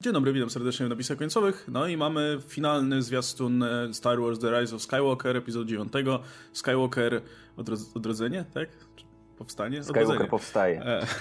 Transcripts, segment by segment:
Dzień dobry, witam serdecznie w napisach końcowych. No i mamy finalny zwiastun Star Wars The Rise of Skywalker, epizod 9. Skywalker odrodzenie, tak? Powstanie? Skywalker powstaje.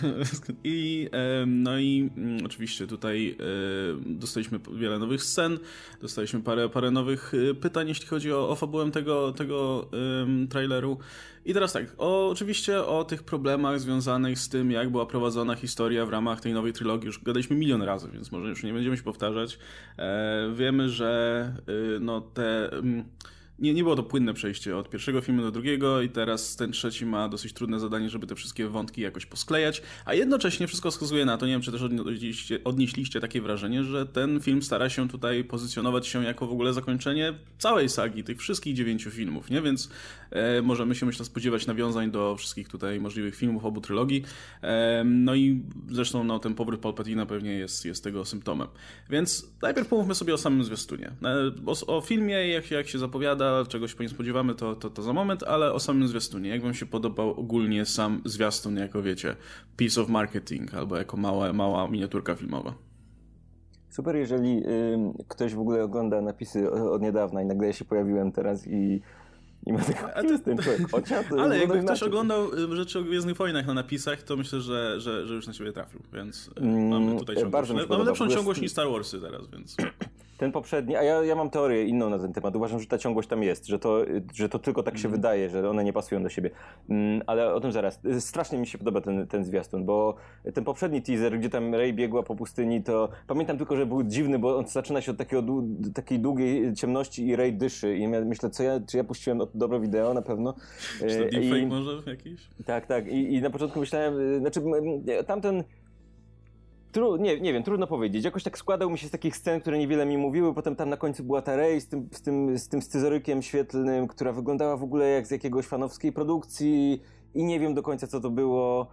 No i oczywiście tutaj dostaliśmy wiele nowych scen, dostaliśmy parę nowych pytań, jeśli chodzi o fabułę tego traileru. I teraz tak, oczywiście o tych problemach związanych z tym, jak była prowadzona historia w ramach tej nowej trylogii już gadaliśmy milion razy, więc może już nie będziemy się powtarzać. Wiemy, że no te... Nie było to płynne przejście od pierwszego filmu do drugiego i teraz ten trzeci ma dosyć trudne zadanie, żeby te wszystkie wątki jakoś posklejać, a jednocześnie wszystko wskazuje na to, nie wiem, czy też odnieśliście takie wrażenie, że ten film stara się tutaj pozycjonować się jako w ogóle zakończenie całej sagi, tych wszystkich 9 filmów, nie? Więc możemy się, myślę, spodziewać nawiązań do wszystkich tutaj możliwych filmów obu trylogii. No i zresztą no, ten powrót Palpatina pewnie jest tego symptomem. Więc najpierw pomówmy sobie o samym zwiastunie. O filmie, jak się zapowiada, czegoś się po nim spodziewamy, to za moment, ale o samym zwiastunie. Jak wam się podobał ogólnie sam zwiastun, jako wiecie, piece of marketing, albo jako mała miniaturka filmowa? Super, jeżeli ktoś w ogóle ogląda napisy od niedawna i nagle ja się pojawiłem teraz i ma taki jestem człowiek. Ale jakby ktoś oglądał rzeczy o Gwiezdnych Wojnach na napisach, to myślę, że już na ciebie trafił, więc mamy tutaj ciągłość. Mamy lepszą ciągłość niż Star Warsy teraz, więc... Ten poprzedni, a ja mam teorię inną na ten temat. Uważam, że ta ciągłość tam jest, że to tylko tak się wydaje, że one nie pasują do siebie. Ale o tym zaraz. Strasznie mi się podoba ten zwiastun, bo ten poprzedni teaser, gdzie tam Rey biegła po pustyni, to pamiętam tylko, że był dziwny, bo on zaczyna się od takiej długiej ciemności i Rey dyszy. I myślę, czy ja puściłem dobre wideo, na pewno. Czy to deepfake może jakiś? Tak. I na początku myślałem, tamten... Nie wiem, trudno powiedzieć. Jakoś tak składał mi się z takich scen, które niewiele mi mówiły. Potem tam na końcu była ta Rey z tym scyzorykiem świetlnym, która wyglądała w ogóle jak z jakiegoś fanowskiej produkcji i nie wiem do końca, co to było.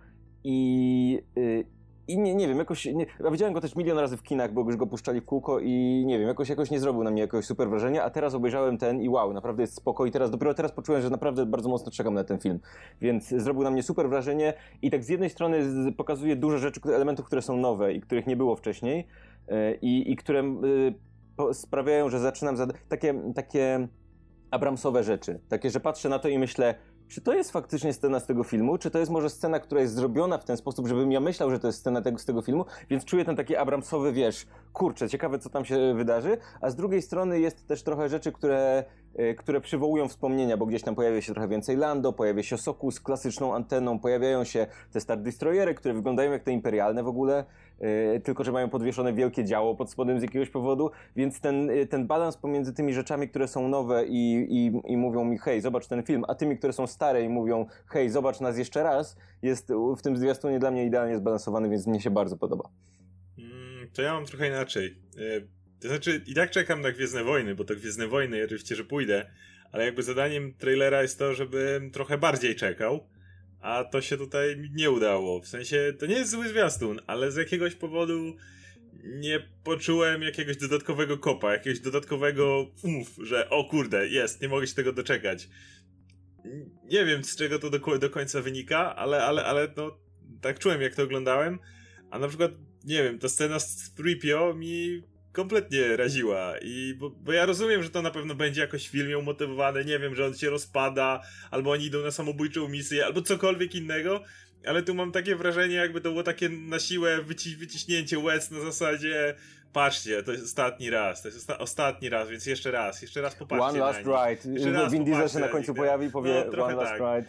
I nie wiem, jakoś... Ja widziałem go też milion razy w kinach, bo już go puszczali w kółko i nie wiem, jakoś nie zrobił na mnie jakiegoś super wrażenia, a teraz obejrzałem ten i wow, naprawdę jest spoko i dopiero teraz poczułem, że naprawdę bardzo mocno czekam na ten film. Więc zrobił na mnie super wrażenie i tak z jednej strony pokazuje dużo rzeczy, elementów, które są nowe i których nie było wcześniej i które sprawiają, że zaczynam takie Abramsowe rzeczy. Takie, że patrzę na to i myślę, czy to jest faktycznie scena z tego filmu, czy to jest może scena, która jest zrobiona w ten sposób, żebym ja myślał, że to jest scena z tego filmu, więc czuję ten taki Abramsowy, kurczę, ciekawe co tam się wydarzy, a z drugiej strony jest też trochę rzeczy, które przywołują wspomnienia, bo gdzieś tam pojawia się trochę więcej Lando, pojawia się Sokół z klasyczną anteną, pojawiają się te Star Destroyery, które wyglądają jak te imperialne w ogóle, tylko że mają podwieszone wielkie działo pod spodem z jakiegoś powodu, więc ten balans pomiędzy tymi rzeczami, które są nowe i mówią mi, hej, zobacz ten film, a tymi, które są stare i mówią, hej, zobacz nas jeszcze raz, jest w tym zwiastunie dla mnie idealnie zbalansowany, więc mnie się bardzo podoba. To ja mam trochę inaczej. To znaczy, i tak czekam na Gwiezdne Wojny, bo to Gwiezdne Wojny, oczywiście, że pójdę, ale jakby zadaniem trailera jest to, żebym trochę bardziej czekał, a to się tutaj nie udało. W sensie, to nie jest zły zwiastun, ale z jakiegoś powodu nie poczułem jakiegoś dodatkowego kopa, jakiegoś dodatkowego że o kurde, nie mogę się tego doczekać. Nie wiem, z czego to do końca wynika, ale no, tak czułem, jak to oglądałem, a na przykład, nie wiem, ta scena z 3PO mi kompletnie raziła bo ja rozumiem, że to na pewno będzie jakoś w filmie umotywowane, nie wiem, że on się rozpada, albo oni idą na samobójczą misję, albo cokolwiek innego, ale tu mam takie wrażenie, jakby to było takie na siłę wyciśnięcie łez na zasadzie, patrzcie, to jest ostatni raz, więc jeszcze raz popatrzcie One last ride. Vin Diesel się na końcu pojawi i powie one last ride.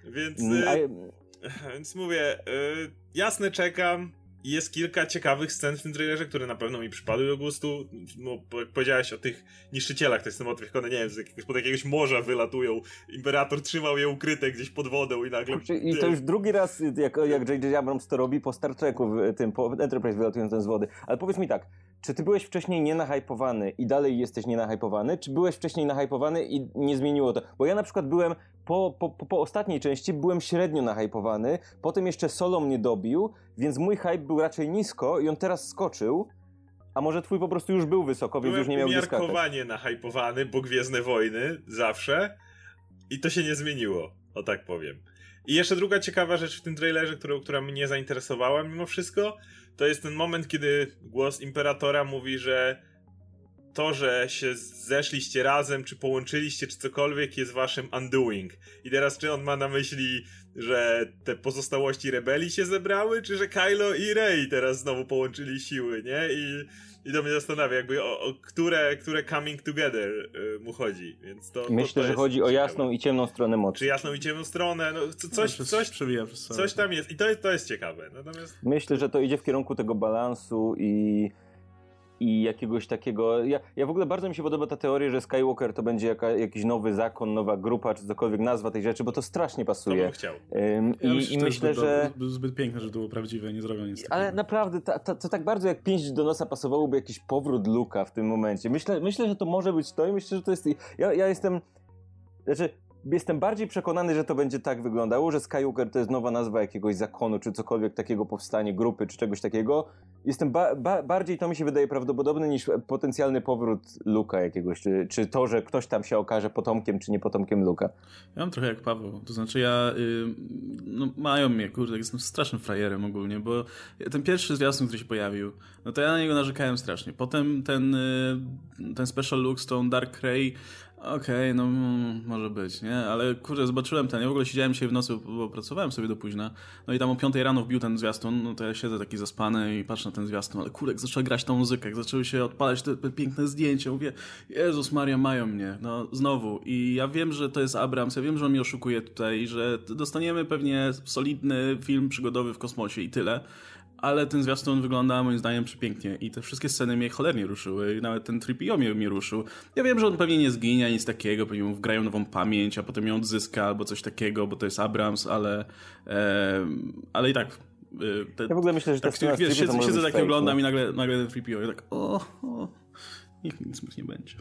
Więc mówię, jasne, czekam. I jest kilka ciekawych scen w tym trailerze, które na pewno mi przypadły do gustu. Jak powiedziałeś o tych niszczycielach, to jest ten motyw, jak one, nie wiem, pod jakiegoś morza wylatują. Imperator trzymał je ukryte gdzieś pod wodą i nagle... I to już drugi raz, jak J.J. Abrams to robi po Star Treku, po Enterprise wylatującym z wody. Ale powiedz mi tak, czy ty byłeś wcześniej nienahypowany i dalej jesteś nienahypowany, czy byłeś wcześniej nahypowany i nie zmieniło to? Bo ja na przykład byłem po ostatniej części byłem średnio nahypowany, potem jeszcze Solo mnie dobił, więc mój hype był raczej nisko i on teraz skoczył, a może twój po prostu już był wysoko, więc już nie miał gdzie skakać. Byłem umiarkowanie nahypowany, bo Gwiezdne Wojny zawsze i to się nie zmieniło, o tak powiem. I jeszcze druga ciekawa rzecz w tym trailerze, która mnie zainteresowała mimo wszystko, to jest ten moment, kiedy głos Imperatora mówi, że to, że się zeszliście razem, czy połączyliście, czy cokolwiek jest waszym undoing. I teraz czy on ma na myśli, że te pozostałości rebelii się zebrały, czy że Kylo i Rey teraz znowu połączyli siły, nie? I to mnie zastanawia, jakby o które coming together mu chodzi. Więc Myślę, że chodzi o jasną i ciemną stronę mocy. Czy jasną i ciemną stronę, no coś tam jest i to jest ciekawe. Natomiast... Myślę, że to idzie w kierunku tego balansu i jakiegoś takiego... Ja w ogóle bardzo mi się podoba ta teoria, że Skywalker to będzie jakiś nowy zakon, nowa grupa, czy cokolwiek nazwa tej rzeczy, bo to strasznie pasuje. To bym chciał. I myślę, że... Zbyt piękne, że to było prawdziwe, nie zrobią nic takiego. Ale naprawdę, to tak bardzo jak pięść do nosa pasowałoby jakiś powrót Luke'a w tym momencie. Myślę, że to może być to i myślę, że to jest... Ja jestem... Jestem bardziej przekonany, że to będzie tak wyglądało, że Skywalker to jest nowa nazwa jakiegoś zakonu, czy cokolwiek takiego, powstanie grupy, czy czegoś takiego. Jestem bardziej, to mi się wydaje prawdopodobne, niż potencjalny powrót Luke'a jakiegoś, czy to, że ktoś tam się okaże potomkiem, czy nie potomkiem Luke'a. Ja mam trochę jak Paweł, to znaczy mają mnie, kurde, jestem strasznym frajerem ogólnie, bo ten pierwszy zwiastun, który się pojawił, no to ja na niego narzekałem strasznie. Potem ten special look z tą Dark Rey, okej, no może być, nie? Ale kurde, zobaczyłem ja w ogóle siedziałem dzisiaj w nocy, bo pracowałem sobie do późna, no i tam o 5 rano wbił ten zwiastun, no to ja siedzę taki zaspany i patrzę na ten zwiastun, ale kurde, jak zaczęła grać tą muzykę, jak zaczęły się odpalać te piękne zdjęcia, mówię, Jezus Maria, mają mnie, no znowu. I ja wiem, że to jest Abrams, ja wiem, że on mnie oszukuje tutaj, że dostaniemy pewnie solidny film przygodowy w kosmosie i tyle. Ale ten zwiastun wygląda moim zdaniem przepięknie i te wszystkie sceny mnie cholernie ruszyły i nawet ten 3PO mnie ruszył. Ja wiem, że on pewnie nie zginie, nic takiego, pewnie mu wgrają nową pamięć, a potem ją odzyska albo coś takiego, bo to jest Abrams, ale i tak... Ja w ogóle myślę, że tak, siedzę tak oglądam i nagle ten 3PO i tak nic nie będzie.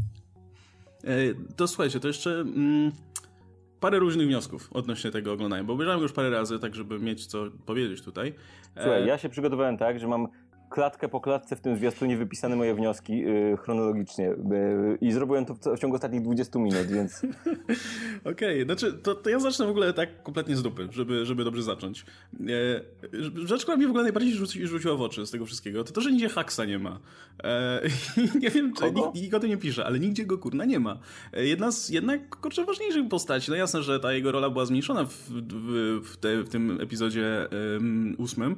To słuchajcie, to jeszcze... parę różnych wniosków odnośnie tego oglądania, bo obejrzałem już parę razy, tak żeby mieć co powiedzieć tutaj. Słuchaj, ja się przygotowałem tak, że mam klatkę po klatce w tym zwiastunie wypisane moje wnioski chronologicznie i zrobiłem to w ciągu ostatnich 20 minut, więc... Okej, znaczy to ja zacznę w ogóle tak kompletnie z dupy, żeby dobrze zacząć. Rzecz, która mnie w ogóle najbardziej rzuciła w oczy z tego wszystkiego, to że nigdzie Haxa nie ma. Nie wiem, czy nikt o tym nie pisze, ale nigdzie go kurna nie ma. Jedna z jednak kurczę ważniejszych postaci, no jasne, że ta jego rola była zmniejszona w tym epizodzie 8,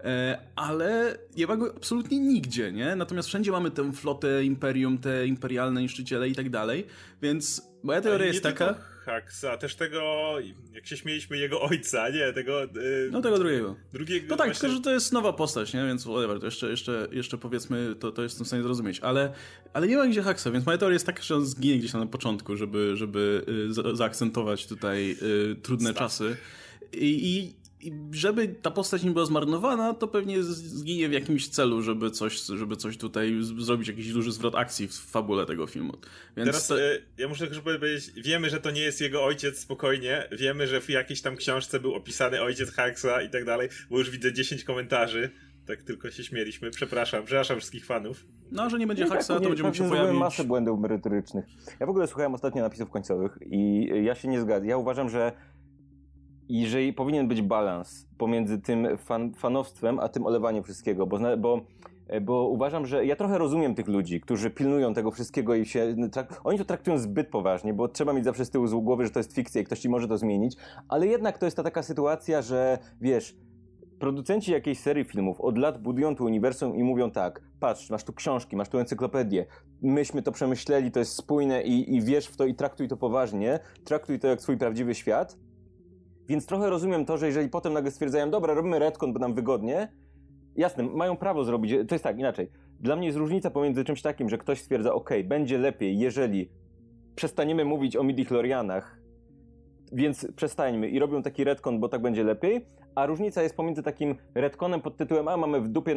ale nie ma go absolutnie nigdzie, nie? Natomiast wszędzie mamy tę flotę Imperium, te imperialne niszczyciele i tak dalej, więc moja teoria jest taka... Haxa, też tego, jak się śmieliśmy, jego ojca, nie? Tego drugiego. No tak, właśnie... tylko że to jest nowa postać, nie? Więc whatever, to jeszcze powiedzmy, to jestem w stanie zrozumieć, ale nie ma gdzie Haxa, więc moja teoria jest taka, że on zginie gdzieś tam na początku, żeby zaakcentować tutaj trudne czasy i żeby ta postać nie była zmarnowana, to pewnie zginie w jakimś celu, żeby coś tutaj zrobić, jakiś duży zwrot akcji w fabule tego filmu. Więc teraz ja muszę tylko powiedzieć, wiemy, że to nie jest jego ojciec, spokojnie, wiemy, że w jakiejś tam książce był opisany ojciec Haxa i tak dalej, bo już widzę 10 komentarzy, tak tylko się śmieliśmy, przepraszam wszystkich fanów. No, że nie będzie Haxa, to będzie mógł się pojawić. Masę błędów merytorycznych. Ja w ogóle słuchałem ostatnio napisów końcowych i ja się nie zgadzam. Ja uważam, że jeżeli powinien być balans pomiędzy tym fanowstwem, a tym olewaniem wszystkiego, bo uważam, że ja trochę rozumiem tych ludzi, którzy pilnują tego wszystkiego i oni to traktują zbyt poważnie, bo trzeba mieć zawsze z tyłu z głowy, że to jest fikcja i ktoś ci może to zmienić, ale jednak to jest ta taka sytuacja, że wiesz, producenci jakiejś serii filmów od lat budują to uniwersum i mówią tak, patrz, masz tu książki, masz tu encyklopedię, myśmy to przemyśleli, to jest spójne i wierz w to i traktuj to poważnie, traktuj to jak swój prawdziwy świat. Więc trochę rozumiem to, że jeżeli potem nagle stwierdzają, dobra, robimy retcon, bo nam wygodnie, jasne, mają prawo zrobić, to jest tak, inaczej. Dla mnie jest różnica pomiędzy czymś takim, że ktoś stwierdza, będzie lepiej, jeżeli przestaniemy mówić o midichlorianach, więc przestańmy i robią taki retcon, bo tak będzie lepiej, a różnica jest pomiędzy takim retconem pod tytułem, mamy w dupie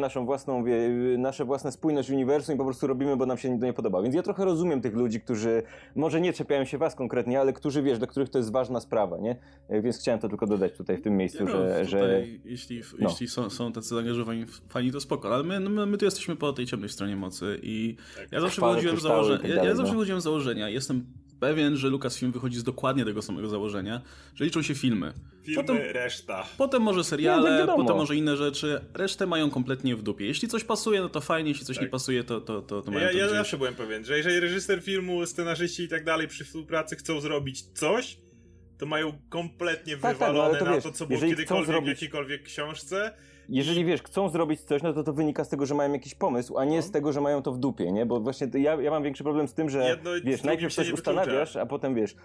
nasze własne spójność uniwersum i po prostu robimy, bo nam się to nie podoba. Więc ja trochę rozumiem tych ludzi, którzy może nie czepiają się was konkretnie, ale którzy, dla których to jest ważna sprawa, nie? Więc chciałem to tylko dodać tutaj w tym miejscu, że... Jeśli są tacy zaangażowani fani, to spoko, ale my tu jesteśmy po tej ciemnej stronie mocy i ja zawsze wychodziłem z założenia, jestem pewien, że Lucasfilm wychodzi z dokładnie tego samego założenia, że liczą się filmy. Reszta. Potem może seriale, potem może inne rzeczy. Resztę mają kompletnie w dupie. Jeśli coś pasuje, no to fajnie, jeśli coś nie pasuje, to mają to Ja gdzieś. zawsze byłem pewien, że jeżeli reżyser filmu, scenarzyści i tak dalej przy współpracy chcą zrobić coś, to mają kompletnie wywalone to na wiesz, to, co było kiedykolwiek w jakiejkolwiek książce. Jeżeli wiesz, chcą zrobić coś, no to wynika z tego, że mają jakiś pomysł, a nie z tego, że mają to w dupie, nie? Bo właśnie ja mam większy problem z tym, że wiesz, najpierw coś ustanawiasz, a potem wiesz.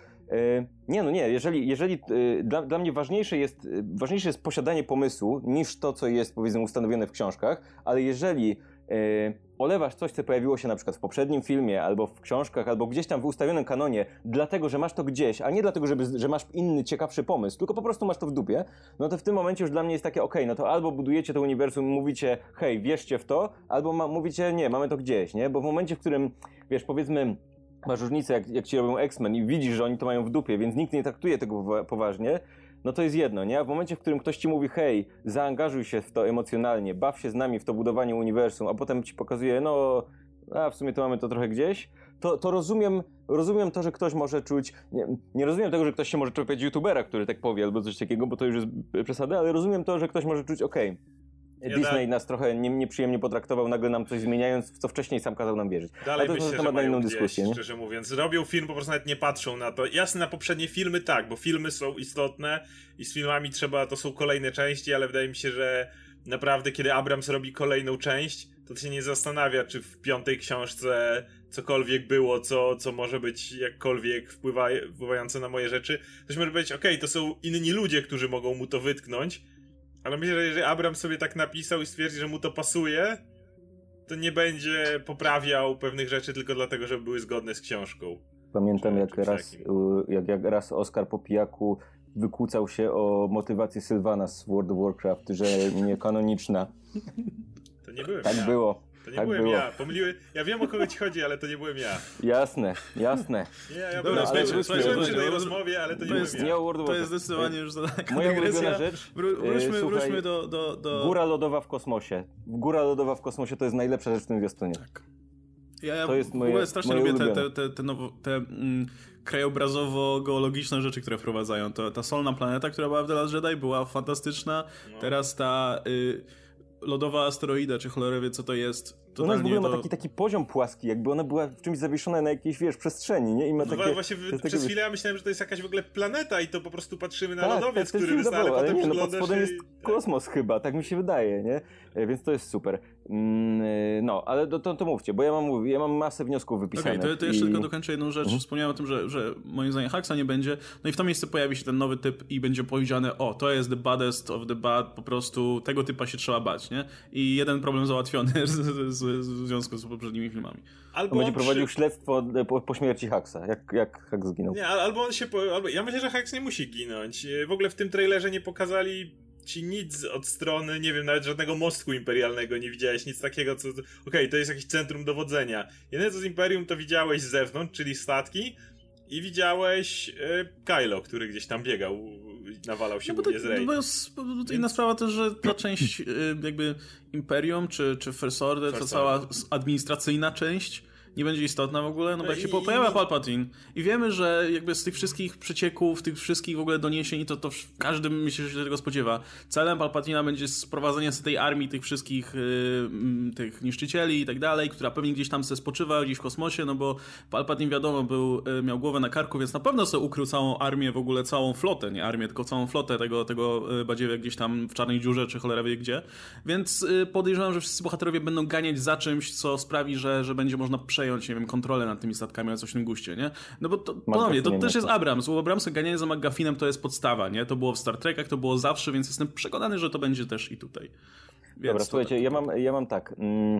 Jeżeli dla mnie ważniejsze jest posiadanie pomysłu niż to, co jest powiedzmy ustanowione w książkach, ale jeżeli olewasz coś, co pojawiło się na przykład w poprzednim filmie, albo w książkach, albo gdzieś tam w ustawionym kanonie, dlatego, że masz to gdzieś, a nie dlatego, że masz inny, ciekawszy pomysł, tylko po prostu masz to w dupie, no to w tym momencie już dla mnie jest takie, okej, no to albo budujecie to uniwersum i mówicie, hej, wierzcie w to, albo mówicie, nie, mamy to gdzieś, nie? Bo w momencie, w którym, wiesz, powiedzmy, masz różnicę, jak ci robią X-Men i widzisz, że oni to mają w dupie, więc nikt nie traktuje tego poważnie, no to jest jedno, nie? A w momencie, w którym ktoś ci mówi, hej, zaangażuj się w to emocjonalnie, baw się z nami w to budowanie uniwersum, a potem ci pokazuje, w sumie to mamy to trochę gdzieś, to rozumiem to, że ktoś może czuć, nie rozumiem tego, że ktoś się może czepiać youtubera, który tak powie, albo coś takiego, bo to już jest przesada, ale rozumiem to, że ktoś może czuć, Disney nas trochę nieprzyjemnie potraktował, nagle nam coś zmieniając, w co wcześniej sam kazał nam wierzyć. Dalej to myślę, jest temat na inną dyskusję, nie? Szczerze mówiąc. Robią film, po prostu nawet nie patrzą na to. Jasne, na poprzednie filmy tak, bo filmy są istotne i z filmami to są kolejne części, ale wydaje mi się, że naprawdę kiedy Abrams robi kolejną część, to się nie zastanawia, czy w 5. książce cokolwiek było, co może być jakkolwiek wpływające na moje rzeczy. Ktoś może powiedzieć, to są inni ludzie, którzy mogą mu to wytknąć, ale myślę, że jeżeli Abrams sobie tak napisał i stwierdzi, że mu to pasuje, to nie będzie poprawiał pewnych rzeczy tylko dlatego, żeby były zgodne z książką. Pamiętam jak raz Oskar po pijaku wykłócał się o motywacji Sylwana z World of Warcraft, że niekanoniczna. To nie byłem tak ja. było. To nie byłem ja. Ja wiem, o kogo ci chodzi, ale to nie byłem ja. Jasne. Ja Dobra, słuchajcie, przy tej rozmowie, ale to nie byłem ja. To jest zdecydowanie już daleka moja ulubiona rzecz. Wróćmy do... Góra lodowa w kosmosie. Góra lodowa w kosmosie to jest najlepsza rzecz w tym zwiastunie. Tak. Ja to jest w ogóle strasznie lubię te krajobrazowo-geologiczne rzeczy, które wprowadzają. Ta solna planeta, która była w The Last Jedi, była fantastyczna. No. Teraz ta lodowa asteroida, czy cholera wie co to jest. Ona w ogóle ma taki poziom płaski, jakby ona była w czymś zawieszona na jakiejś, przestrzeni, nie? I ma takie... Właśnie przez chwilę ja myślałem, że to jest jakaś w ogóle planeta i to po prostu patrzymy na lodowiec, który wystaje, ale potem pod spodem jest kosmos chyba, tak mi się wydaje, nie? Więc to jest super. Ale to mówcie, bo ja mam masę wniosków wypisanych. To jeszcze tylko dokończę jedną rzecz. Wspomniałem o tym, że moim zdaniem Haxa nie będzie, no i w to miejsce pojawi się ten nowy typ i będzie powiedziane, to jest the baddest of the bad, po prostu tego typa się trzeba bać, nie? I jeden problem załatwiony w związku z poprzednimi filmami. Albo on będzie prowadził śledztwo po śmierci Haxa, jak Hax zginął. Nie, albo on się... Ja myślę, że Hax nie musi ginąć. W ogóle w tym trailerze nie pokazali ci nic od strony, nie wiem, nawet żadnego mostku imperialnego nie widziałeś, nic takiego, co... to jest jakieś centrum dowodzenia. Jedyne co z Imperium to widziałeś z zewnątrz, czyli statki, i widziałeś Kylo, który gdzieś tam biegał, nawalał się głównie z Rey. Inna sprawa też, że ta część jakby Imperium czy First Order, to cała administracyjna część nie będzie istotna w ogóle, bo jak się pojawia Palpatine i wiemy, że jakby z tych wszystkich przecieków, tych wszystkich w ogóle doniesień, to każdy myśli, że się tego spodziewa. Celem Palpatina będzie sprowadzenie z tej armii tych wszystkich tych niszczycieli i tak dalej, która pewnie gdzieś tam se spoczywa, gdzieś w kosmosie, bo Palpatine wiadomo miał głowę na karku, więc na pewno sobie ukrył całą armię, w ogóle całą flotę, nie armię, tylko całą flotę tego badziewa gdzieś tam w czarnej dziurze, czy cholera wie gdzie. Więc podejrzewam, że wszyscy bohaterowie będą ganiać za czymś, co sprawi, że będzie można przejąć, nie wiem, kontrolę nad tymi statkami na coś tym guście, nie? No bo ponownie, to też jest Abrams. U Abramsa ganianie za McGuffinem to jest podstawa, nie? To było w Star Trekach, to było zawsze, więc jestem przekonany, że to będzie też i tutaj. Więc dobra, słuchajcie, ja mam tak.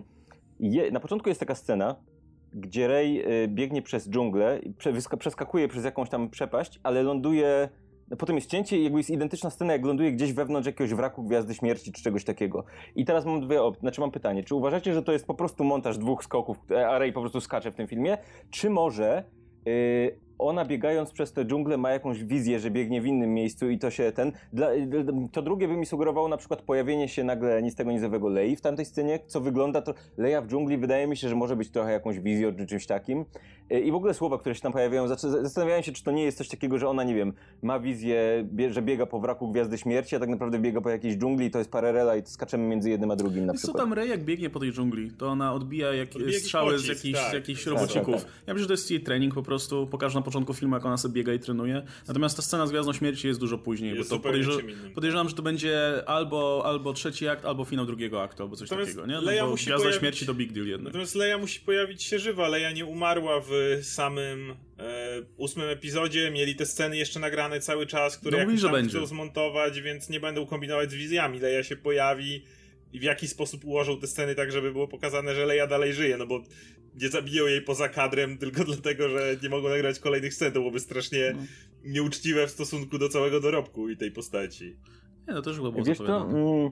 Na początku jest taka scena, gdzie Rey biegnie przez dżunglę, przeskakuje przez jakąś tam przepaść, ale ląduje... Potem jest cięcie i jakby jest identyczna scena, jak ląduje gdzieś wewnątrz jakiegoś wraku Gwiazdy Śmierci czy czegoś takiego. I teraz mam mam pytanie. Czy uważacie, że to jest po prostu montaż 2 skoków, a Rey po prostu skacze w tym filmie? Czy może ona biegając przez tę dżunglę ma jakąś wizję, że biegnie w innym miejscu i to się to drugie by mi sugerowało na przykład pojawienie się nagle nic tego nizowego Lei w tamtej scenie, co wygląda to, Leia w dżungli wydaje mi się, że może być trochę jakąś wizją czy czymś takim. I w ogóle słowa, które się tam pojawiają, zastanawiałem się, czy to nie jest coś takiego, że ona, nie wiem, ma wizję, że biega po wraku Gwiazdy Śmierci, a tak naprawdę biega po jakiejś dżungli i to jest parallela i skaczemy między jednym a drugim na przykład. Co tam Rey jak biegnie po tej dżungli, to ona odbija strzały z jakichś robocików. Tak. Ja myślę, że to jest jej trening po prostu, pokaże na początku filmu, jak ona sobie biega i trenuje. Natomiast ta scena z Gwiazdą Śmierci jest dużo później, jest bo to podejrzewam, że to będzie albo trzeci akt, albo finał drugiego aktu, albo coś takiego, nie? No bo Gwiazda Śmierci to big deal jednak. Natomiast Leia musi pojawić się żywa. Leia nie umarła w samym 8 epizodzie. Mieli te sceny jeszcze nagrane cały czas, które jakoś tam chcą zmontować, więc nie będą kombinować z wizjami. Leia się pojawi i w jaki sposób ułożą te sceny tak, żeby było pokazane, że Leia dalej żyje, no bo nie zabiją jej poza kadrem tylko dlatego, że nie mogą nagrać kolejnych scen. To byłoby strasznie nieuczciwe w stosunku do całego dorobku i tej postaci. Nie, no to już było zapowiadane.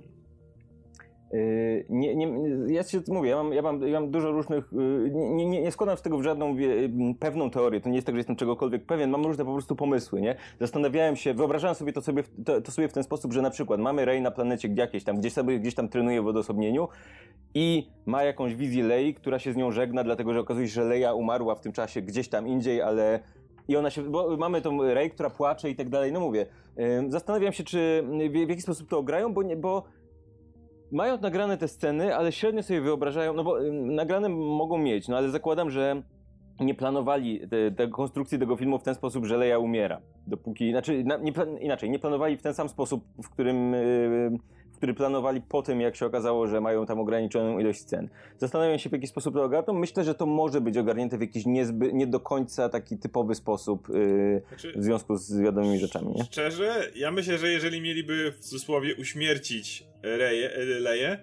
Ja ci mówię, ja mam dużo różnych, nie składam z tego w żadną pewną teorię, to nie jest tak, że jestem czegokolwiek pewien, mam różne po prostu pomysły, nie? Zastanawiałem się, wyobrażałem sobie to sobie w ten sposób, że na przykład mamy Rey na planecie jakieś tam, gdzieś tam trenuje w odosobnieniu i ma jakąś wizję Lei, która się z nią żegna, dlatego że okazuje się, że Leia umarła w tym czasie gdzieś tam indziej, ale... I ona się, bo mamy tą Rey, która płacze i tak dalej, no mówię, zastanawiam się, czy w jaki sposób to ograją, bo mają nagrane te sceny, ale średnio sobie wyobrażają, no bo nagrane mogą mieć, no ale zakładam, że nie planowali te konstrukcji tego filmu w ten sposób, że Leia umiera. Dopóki, nie planowali w ten sam sposób, w który planowali po tym, jak się okazało, że mają tam ograniczoną ilość scen. Zastanawiam się, w jaki sposób to ogarną. Myślę, że to może być ogarnięte w jakiś nie do końca taki typowy sposób w związku z wiadomymi rzeczami. Nie? Szczerze, ja myślę, że jeżeli mieliby w cudzysłowie uśmiercić Leię,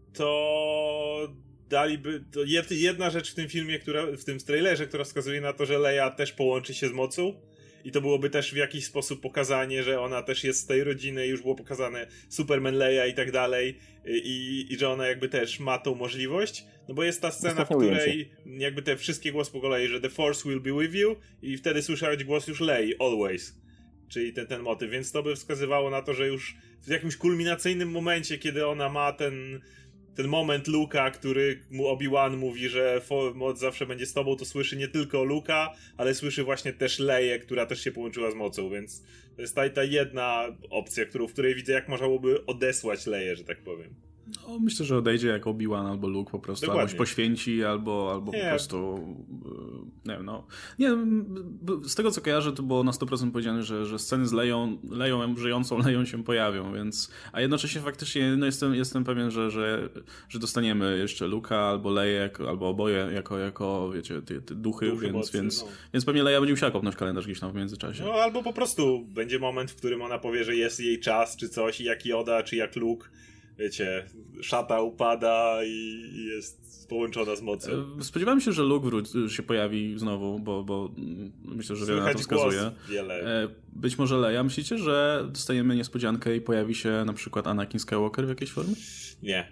to daliby... To jedna rzecz w tym filmie, w tym trailerze, która wskazuje na to, że Leia też połączy się z mocą. I to byłoby też w jakiś sposób pokazanie, że ona też jest z tej rodziny, już było pokazane Superman Leia i tak dalej, i że ona jakby też ma tą możliwość, no bo jest ta scena, w której jakby te wszystkie głosy po kolei, że the force will be with you i wtedy słyszałeś głos już Lei, always, czyli ten motyw, więc to by wskazywało na to, że już w jakimś kulminacyjnym momencie, kiedy ona ma ten moment Luke'a, który mu Obi-Wan mówi, że moc zawsze będzie z tobą, to słyszy nie tylko Luke'a, ale słyszy właśnie też Leię, która też się połączyła z mocą, więc to jest ta jedna opcja, w której widzę, jak można byłoby odesłać Leię, że tak powiem. No, myślę, że odejdzie jako Obi-Wan albo Luke po prostu, albo się poświęci, albo po prostu nie wiem, no. Nie, z tego co kojarzę, to było na 100% powiedziane, że sceny z żyjącą Leią się pojawią, więc, a jednocześnie faktycznie no jestem pewien, że dostaniemy jeszcze Luke'a albo Leię, albo oboje jako wiecie, te duchy, więc pewnie Leia będzie musiała kopnąć kalendarz gdzieś tam w międzyczasie. No albo po prostu będzie moment, w którym ona powie, że jest jej czas, czy coś, i jak Yoda, czy jak Luke, wiecie, szata upada i jest połączona z mocą. Spodziewałem się, że Luke się pojawi znowu, bo myślę, że wiele na to wskazuje. Być może Leia. Myślicie, że dostajemy niespodziankę i pojawi się na przykład Anakin Skywalker w jakiejś formie? Nie.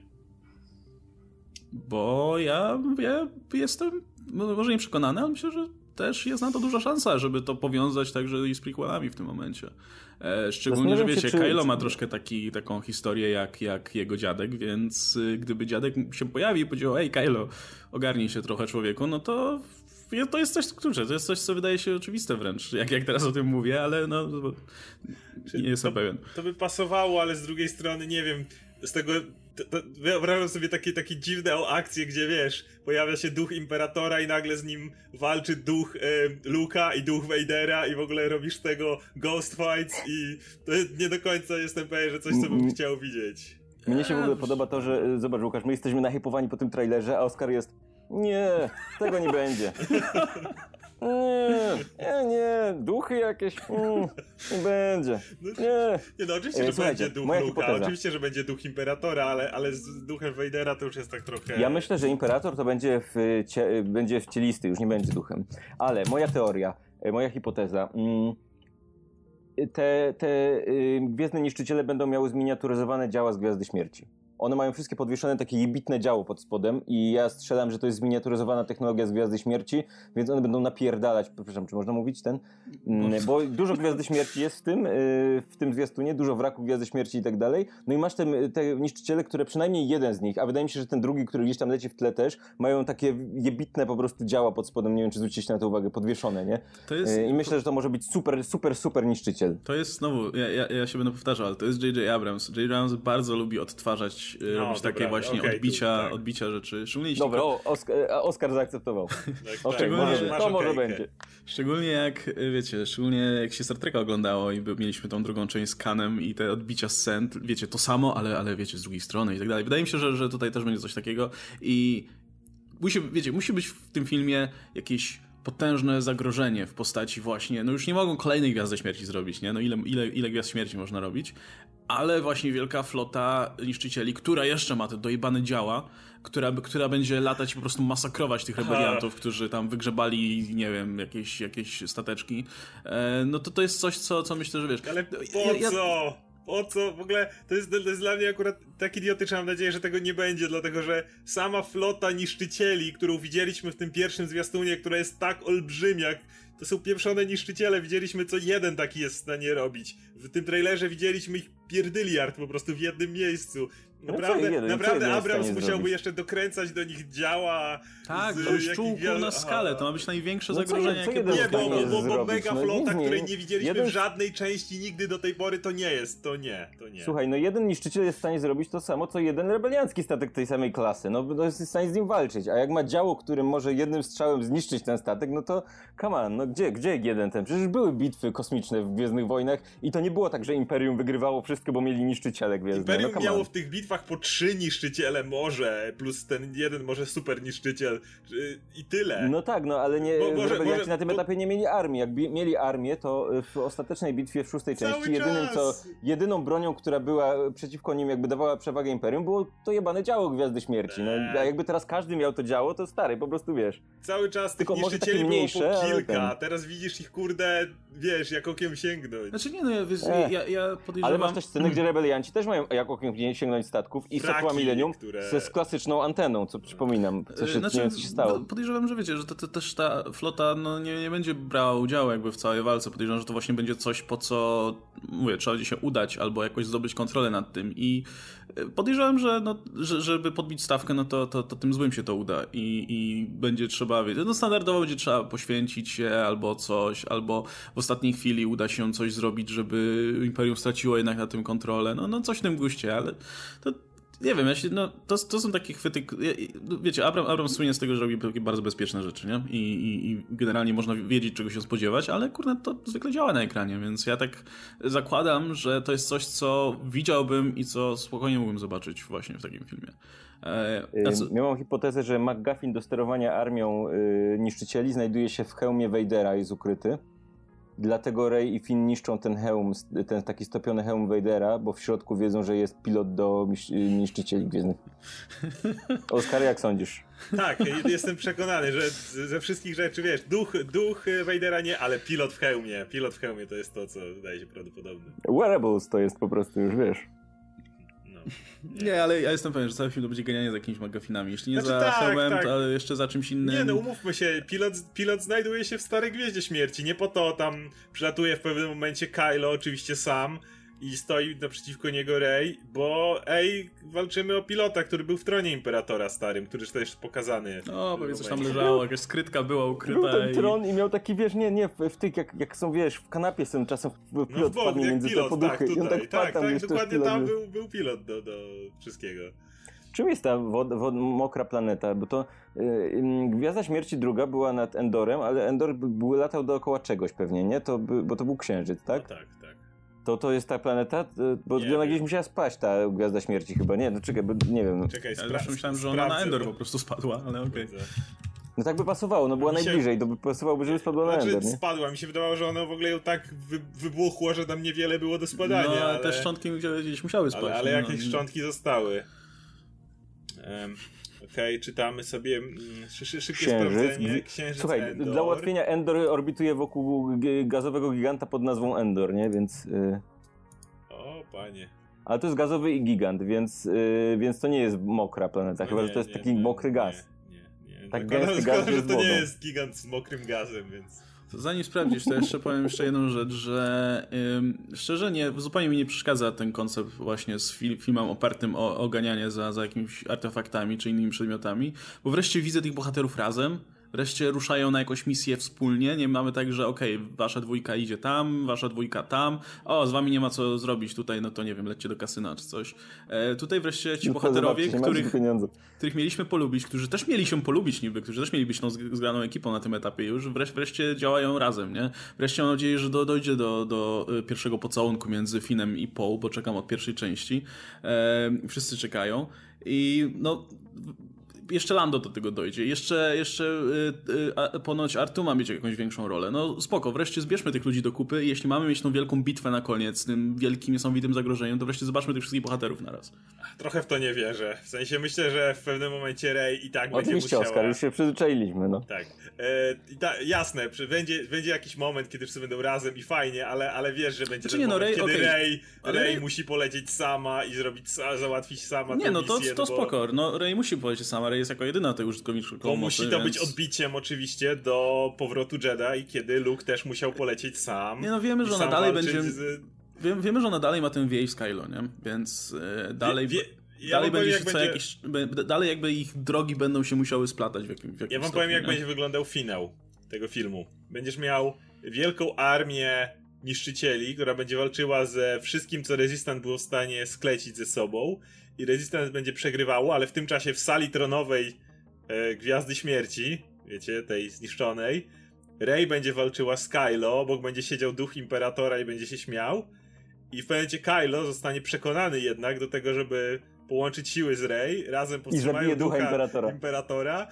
Bo ja jestem może nie przekonany, ale myślę, że też jest na to duża szansa, żeby to powiązać także i z prequelami w tym momencie. Szczególnie, że wiecie, Kylo ma troszkę taką historię jak jego dziadek, więc gdyby dziadek się pojawił i powiedział: ej Kylo, ogarnij się trochę człowieku, no to jest coś, to jest coś, co wydaje się oczywiste wręcz, jak teraz o tym mówię, ale no nie jestem pewien. To by pasowało, ale z drugiej strony nie wiem, z tego... Wyobrażam sobie takie dziwne akcje, gdzie wiesz, pojawia się duch Imperatora i nagle z nim walczy duch Luke'a i duch Vadera i w ogóle robisz tego ghost fights i to nie do końca jestem pewien, że coś, co bym chciał widzieć. Mnie się w ogóle podoba to, że zobacz Łukasz, my jesteśmy nahypowani po tym trailerze, a Oskar jest: nie, tego nie będzie. Nie, duchy jakieś, nie będzie. Nie, no oczywiście, że będzie duch Luke'a, oczywiście, że będzie duch Imperatora, ale z duchem Vadera to już jest tak trochę... Ja myślę, że Imperator to będzie wcielisty, już nie będzie duchem. Ale moja teoria, moja hipoteza, te Gwiezdne Niszczyciele będą miały zminiaturyzowane działa z Gwiazdy Śmierci. one mają wszystkie podwieszone takie jebitne działo pod spodem i ja strzelam, że to jest zminiaturyzowana technologia z Gwiazdy Śmierci, więc one będą napierdalać, przepraszam, czy można mówić ten? Bo dużo Gwiazdy Śmierci jest w tym zwiastunie, dużo wraków Gwiazdy Śmierci i tak dalej, no i masz te niszczyciele, które przynajmniej jeden z nich, a wydaje mi się, że ten drugi, który gdzieś tam leci w tle też, mają takie jebitne po prostu działa pod spodem, nie wiem, czy zwróciliście na to uwagę, podwieszone, nie? I myślę, że to może być super niszczyciel. To jest znowu, ja się będę powtarzał, ale to jest J.J. Abrams. J.J. Abrams bardzo lubi odtwarzać, robić takie właśnie odbicia rzeczy. Szczególnie jeśli... Dobra, Oscar zaakceptował. To może będzie. Szczególnie jak, wiecie, jak się Star Treka oglądało i mieliśmy tą drugą część z Kanem i te odbicia scen, wiecie, to samo, ale wiecie, z drugiej strony i tak dalej. Wydaje mi się, że tutaj też będzie coś takiego i musi być w tym filmie jakieś potężne zagrożenie w postaci właśnie, no już nie mogą kolejnej Gwiazdy Śmierci zrobić, nie? No ile Gwiazd Śmierci można robić? Ale właśnie wielka flota niszczycieli, która jeszcze ma te dojebane działa, która będzie latać i po prostu masakrować tych rebeliantów, którzy tam wygrzebali, nie wiem, jakieś stateczki. No to jest coś, co myślę, że wiesz... Ale po co? Po co? W ogóle to jest dla mnie akurat tak idiotyczne, mam nadzieję, że tego nie będzie, dlatego że sama flota niszczycieli, którą widzieliśmy w tym pierwszym zwiastunie, która jest tak olbrzymia, to są pieprzone niszczyciele, widzieliśmy co jeden taki jest w stanie robić. W tym trailerze widzieliśmy ich pierdyliard po prostu w jednym miejscu. Naprawdę Abrams musiałby jeszcze dokręcać do nich działa. Tak, to jest czołg na skalę, to ma być największe zagrożenie, jakie było. Nie, bo mega flota, której nie widzieliśmy w żadnej części nigdy do tej pory, to nie jest, to nie. Słuchaj, no jeden niszczyciel jest w stanie zrobić to samo, co jeden rebeliancki statek tej samej klasy, no jest w stanie z nim walczyć, a jak ma działo, którym może jednym strzałem zniszczyć ten statek, no to come on, no gdzie jeden ten? Przecież były bitwy kosmiczne w Gwiezdnych Wojnach i to nie było tak, że Imperium wygrywało wszystko, bo mieli niszczyciele gwiezdne. Imperium miało w tych bitwach po 3 niszczyciele może, plus ten jeden może super niszczyciel i tyle. No tak, no ale nie, rebelianci na tym etapie nie mieli armii. Jak mieli armię, to w ostatecznej bitwie w 6. części jedyną bronią, która była przeciwko nim, jakby dawała przewagę Imperium, było to jebane działo Gwiazdy Śmierci. No, a jakby teraz każdy miał to działo, to stary, po prostu wiesz. Cały czas tych niszczycieli mniejsze, było po kilka, teraz widzisz ich, kurde, wiesz, jak okiem sięgnąć. Znaczy nie, no ja podejrzewam... Ale masz też sceny, gdzie rebelianci też mają jak okiem sięgnąć statków i Sokła Millennium z klasyczną anteną, co przypominam, nie wiem, co się stało. Podejrzewam, że wiecie, że to też ta flota nie będzie brała udziału jakby w całej walce. Podejrzewam, że to właśnie będzie coś, po co, mówię, trzeba będzie się udać albo jakoś zdobyć kontrolę nad tym i podejrzewam, że żeby podbić stawkę, no to tym złym się to uda i będzie trzeba, wiecie, no standardowo będzie trzeba poświęcić się albo coś, albo w ostatniej chwili uda się coś zrobić, żeby Imperium straciło jednak na tym kontrolę, no coś w tym guście, ale to nie wiem, to są takie chwyty, wiecie, Abrams słynie z tego, że robi takie bardzo bezpieczne rzeczy, nie? I generalnie można wiedzieć, czego się spodziewać, ale kurde, to zwykle działa na ekranie, więc ja tak zakładam, że to jest coś, co widziałbym i co spokojnie mógłbym zobaczyć właśnie w takim filmie. Miałem hipotezę, że McGuffin do sterowania armią niszczycieli znajduje się w hełmie Vadera, jest ukryty. Dlatego Rey i Finn niszczą ten hełm, ten taki stopiony hełm Vadera, bo w środku wiedzą, że jest pilot do niszczycieli gwiezdnych. Oskar, jak sądzisz? Tak, jestem przekonany, że ze wszystkich rzeczy, wiesz, duch Vadera nie, ale pilot w hełmie to jest to, co wydaje się prawdopodobne. Wearables to jest po prostu już, wiesz. Nie, ale ja jestem pewien, że cały film to będzie ganianie za jakimiś McGuffinami. Jeśli nie za hełmem, to ale jeszcze za czymś innym. Nie, no umówmy się, pilot znajduje się w Starej Gwieździe Śmierci. Nie po to tam przylatuje w pewnym momencie Kylo, oczywiście sam, i stoi naprzeciwko niego Rey, bo walczymy o pilota, który był w tronie Imperatora starym, który też jest pokazany. No, pewnie coś tam leżało, jakaś skrytka była ukryta. Był ten tron i miał taki, wiesz, nie, w tych, jak są, wiesz, w kanapie są czasem pilot wpadnie między te poduchy. Tak, i on tak, dokładnie tam był pilot do wszystkiego. Czym jest ta mokra planeta? Bo to Gwiazda Śmierci druga była nad Endorem, ale Endor latał dookoła czegoś pewnie, nie? Bo to był księżyc, tak? No tak. To jest ta planeta? Bo ona gdzieś musiała spaść, ta Gwiazda Śmierci chyba, nie? No czekaj, bo nie wiem. Czekaj, myślałem, że ona na Endor po prostu spadła, ale okej. No tak by pasowało, no była najbliżej, to by pasowałoby, żeby spadła na Endor, nie? Spadła, mi się wydawało, że ona w ogóle ją tak wybuchło, że tam niewiele było do spadania. No, ale te szczątki gdzieś musiały spaść. Ale jakieś szczątki zostały. Okej, czytamy sobie szybkie sprawdzenie. Księżyc Słuchaj, Endor. dla ułatwienia Endor orbituje wokół gazowego giganta pod nazwą Endor, nie? Więc... O, panie. ale to jest gazowy i gigant, więc to nie jest mokra planeta, chyba że to jest taki mokry gaz. Nie. Tak gęsty gaz, że to nie jest gigant z mokrym gazem, więc... To zanim sprawdzisz, to jeszcze powiem jeszcze jedną rzecz, że szczerze zupełnie mi nie przeszkadza ten koncept właśnie z filmem opartym o ganianie za jakimiś artefaktami czy innymi przedmiotami, bo wreszcie widzę tych bohaterów razem, wreszcie ruszają na jakąś misję wspólnie, nie mamy tak, że okej, wasza dwójka idzie tam, wasza dwójka tam, z wami nie ma co zrobić tutaj, no to nie wiem, lećcie do kasyna czy coś. Tutaj wreszcie ci bohaterowie, których mieliśmy polubić, którzy też mieli się polubić niby, którzy też mieli być tą zgraną ekipą na tym etapie już, wreszcie działają razem, nie? Wreszcie mam nadzieję, że dojdzie do pierwszego pocałunku między Finnem i Poe, bo czekam od pierwszej części. Wszyscy czekają i no... Jeszcze Lando do tego dojdzie. Jeszcze ponoć Artu ma mieć jakąś większą rolę. No spoko, wreszcie zbierzmy tych ludzi do kupy i jeśli mamy mieć tą wielką bitwę na koniec, tym wielkim, niesamowitym zagrożeniem, to wreszcie zobaczmy tych wszystkich bohaterów naraz. Trochę w to nie wierzę. W sensie myślę, że w pewnym momencie Rey i tak będzie musiała... Oskar, już się przyzwyczailiśmy, no. Tak. Jasne, będzie jakiś moment, kiedy wszyscy będą razem i fajnie, ale wiesz, że będzie ten moment, kiedy Rey musi polecieć sama i załatwić sama nie, no misję, to spoko. No Rey musi polecieć sama, Rey jest jako jedyna tej użytkowniczką bo musi to być odbiciem oczywiście do powrotu Jedi, kiedy Luke też musiał polecieć sam. Nie no, wiemy, że ona dalej będzie... Wiemy, że ona dalej ma ten wieś z Kylo, nie? Więc dalej... Dalej będzie dalej jakby ich drogi będą się musiały splatać w jakimś Ja wam powiem, jak będzie wyglądał finał tego filmu. Będziesz miał wielką armię niszczycieli, która będzie walczyła ze wszystkim, co Resistance było w stanie sklecić ze sobą i Resistance będzie przegrywało, ale w tym czasie w sali tronowej Gwiazdy Śmierci, wiecie, tej zniszczonej, Rey będzie walczyła z Kylo, obok będzie siedział duch Imperatora i będzie się śmiał i w pewnym momencie Kylo zostanie przekonany jednak do tego, żeby połączyć siły z Rey, razem powstrzymają ducha Imperatora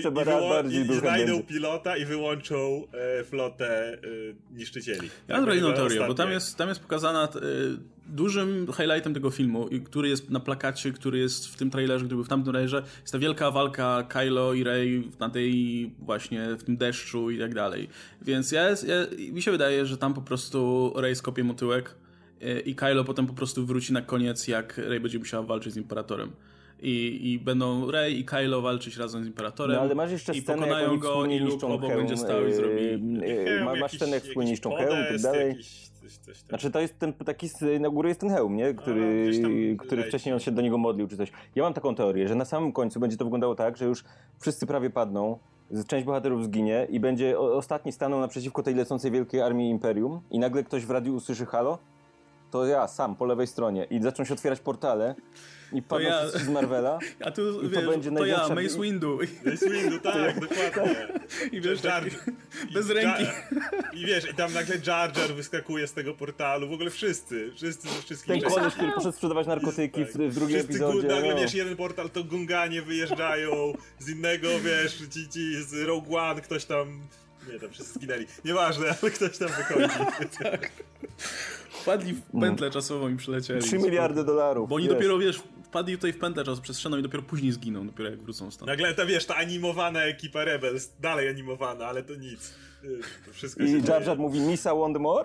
i znajdą pilota i wyłączą flotę niszczycieli. Ja mam inną teorię, bo tam jest pokazana dużym highlightem tego filmu, który jest na plakacie, który jest w tym trailerze, który był w tamtym trailerze, jest ta wielka walka Kylo i Rey na tej właśnie, w tym deszczu i tak dalej. Więc mi się wydaje, że tam po prostu Rey skopie mu tyłek i Kylo potem po prostu wróci na koniec, jak Rey będzie musiała walczyć z Imperatorem. I będą Rey i Kylo walczyć razem z Imperatorem. No ale masz jeszcze i scenę, pokonają go i Luke obok będzie stał i zrobi... Masz scenę, jak wspólnie niszczą hełm i tak dalej. Znaczy to jest ten taki, na górze jest ten hełm, nie? Który wcześniej on się do niego modlił czy coś. Ja mam taką teorię, że na samym końcu będzie to wyglądało tak, że już wszyscy prawie padną, część bohaterów zginie i będzie ostatni staną naprzeciwko tej lecącej wielkiej armii Imperium i nagle ktoś w radiu usłyszy halo, to ja sam po lewej stronie i zaczną się otwierać portale i padną wszyscy z Marvela. A tu wiesz, to największa... ja, Mace Windu. Mace Windu, tak, dokładnie. I wiesz, bez ręki. I wiesz, i tam nagle Jar Jar wyskakuje z tego portalu, w ogóle wszyscy ze wszystkich. Ten koleś, który poszedł sprzedawać narkotyki w drugim epizodzie. Nagle wiesz, jeden portal to Gunganie wyjeżdżają, z innego wiesz, ci z Rogue One, ktoś tam... Nie, tam wszyscy zginęli. Nieważne, ale ktoś tam wychodzi. Tak. Wpadli w pętlę czasową i przylecieli. 3 miliardy dolarów. Bo oni dopiero, wiesz, wpadli tutaj w pętlę przestrzenną i dopiero później zginą, dopiero jak wrócą stąd. Nagle ta animowana ekipa Rebels, dalej animowana, ale to nic. To wszystko I Jar Jar mówi Misa want more?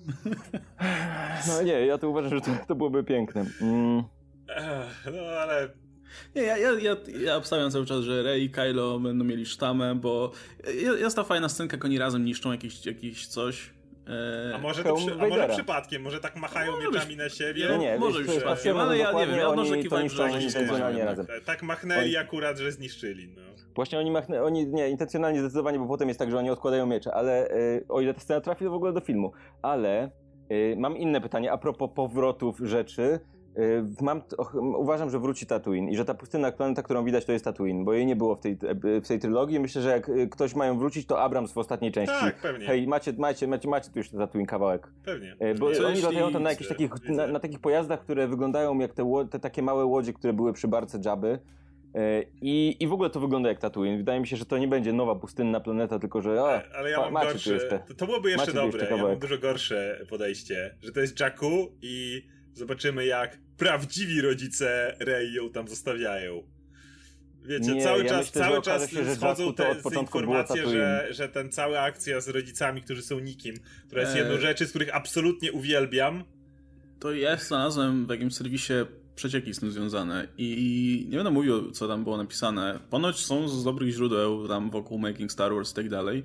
No nie, ja to uważam, że to byłoby piękne. No ale... Nie, ja obstawiam cały czas, że Rey i Kylo będą mieli sztamę, bo jest ta fajna scenka, jak oni razem niszczą jakieś coś. A może przypadkiem, może tak machają mieczami na siebie? No nie, może już przypadkiem, ale ja nie wiem, ja odnoszę taki vibe, że oni się razem. Tak machnęli akurat, że zniszczyli. No. Właśnie oni intencjonalnie zdecydowanie, bo potem jest tak, że oni odkładają miecze, ale o ile ta scena trafi w ogóle do filmu, ale mam inne pytanie a propos powrotów rzeczy. Uważam, że wróci Tatooine i że ta pustynna planeta, którą widać, to jest Tatooine, bo jej nie było w tej trylogii. Myślę, że jak ktoś mają wrócić, to Abrams w ostatniej części. Tak, pewnie. Hej, macie tu już Tatooine kawałek. Pewnie. Bo oni latają tam na jakichś na takich pojazdach, które wyglądają jak te takie małe łodzie, które były przy barce Jabby. I w ogóle to wygląda jak Tatooine. Wydaje mi się, że to nie będzie nowa pustynna planeta, tylko że ale ja mam gorsze. To byłoby jeszcze dobre. Ja mam dużo gorsze podejście, że to jest Jakku i zobaczymy, jak prawdziwi rodzice Rey ją tam zostawiają. Wiecie, nie, cały czas schodzą te informacje, że ten cała akcja z rodzicami, którzy są nikim, która jest jedną rzeczy, z których absolutnie uwielbiam, To ja znalazłem w jakimś serwisie przecieki z tym związane i nie będę mówił, co tam było napisane. Ponoć są z dobrych źródeł tam wokół Making Star Wars i tak dalej.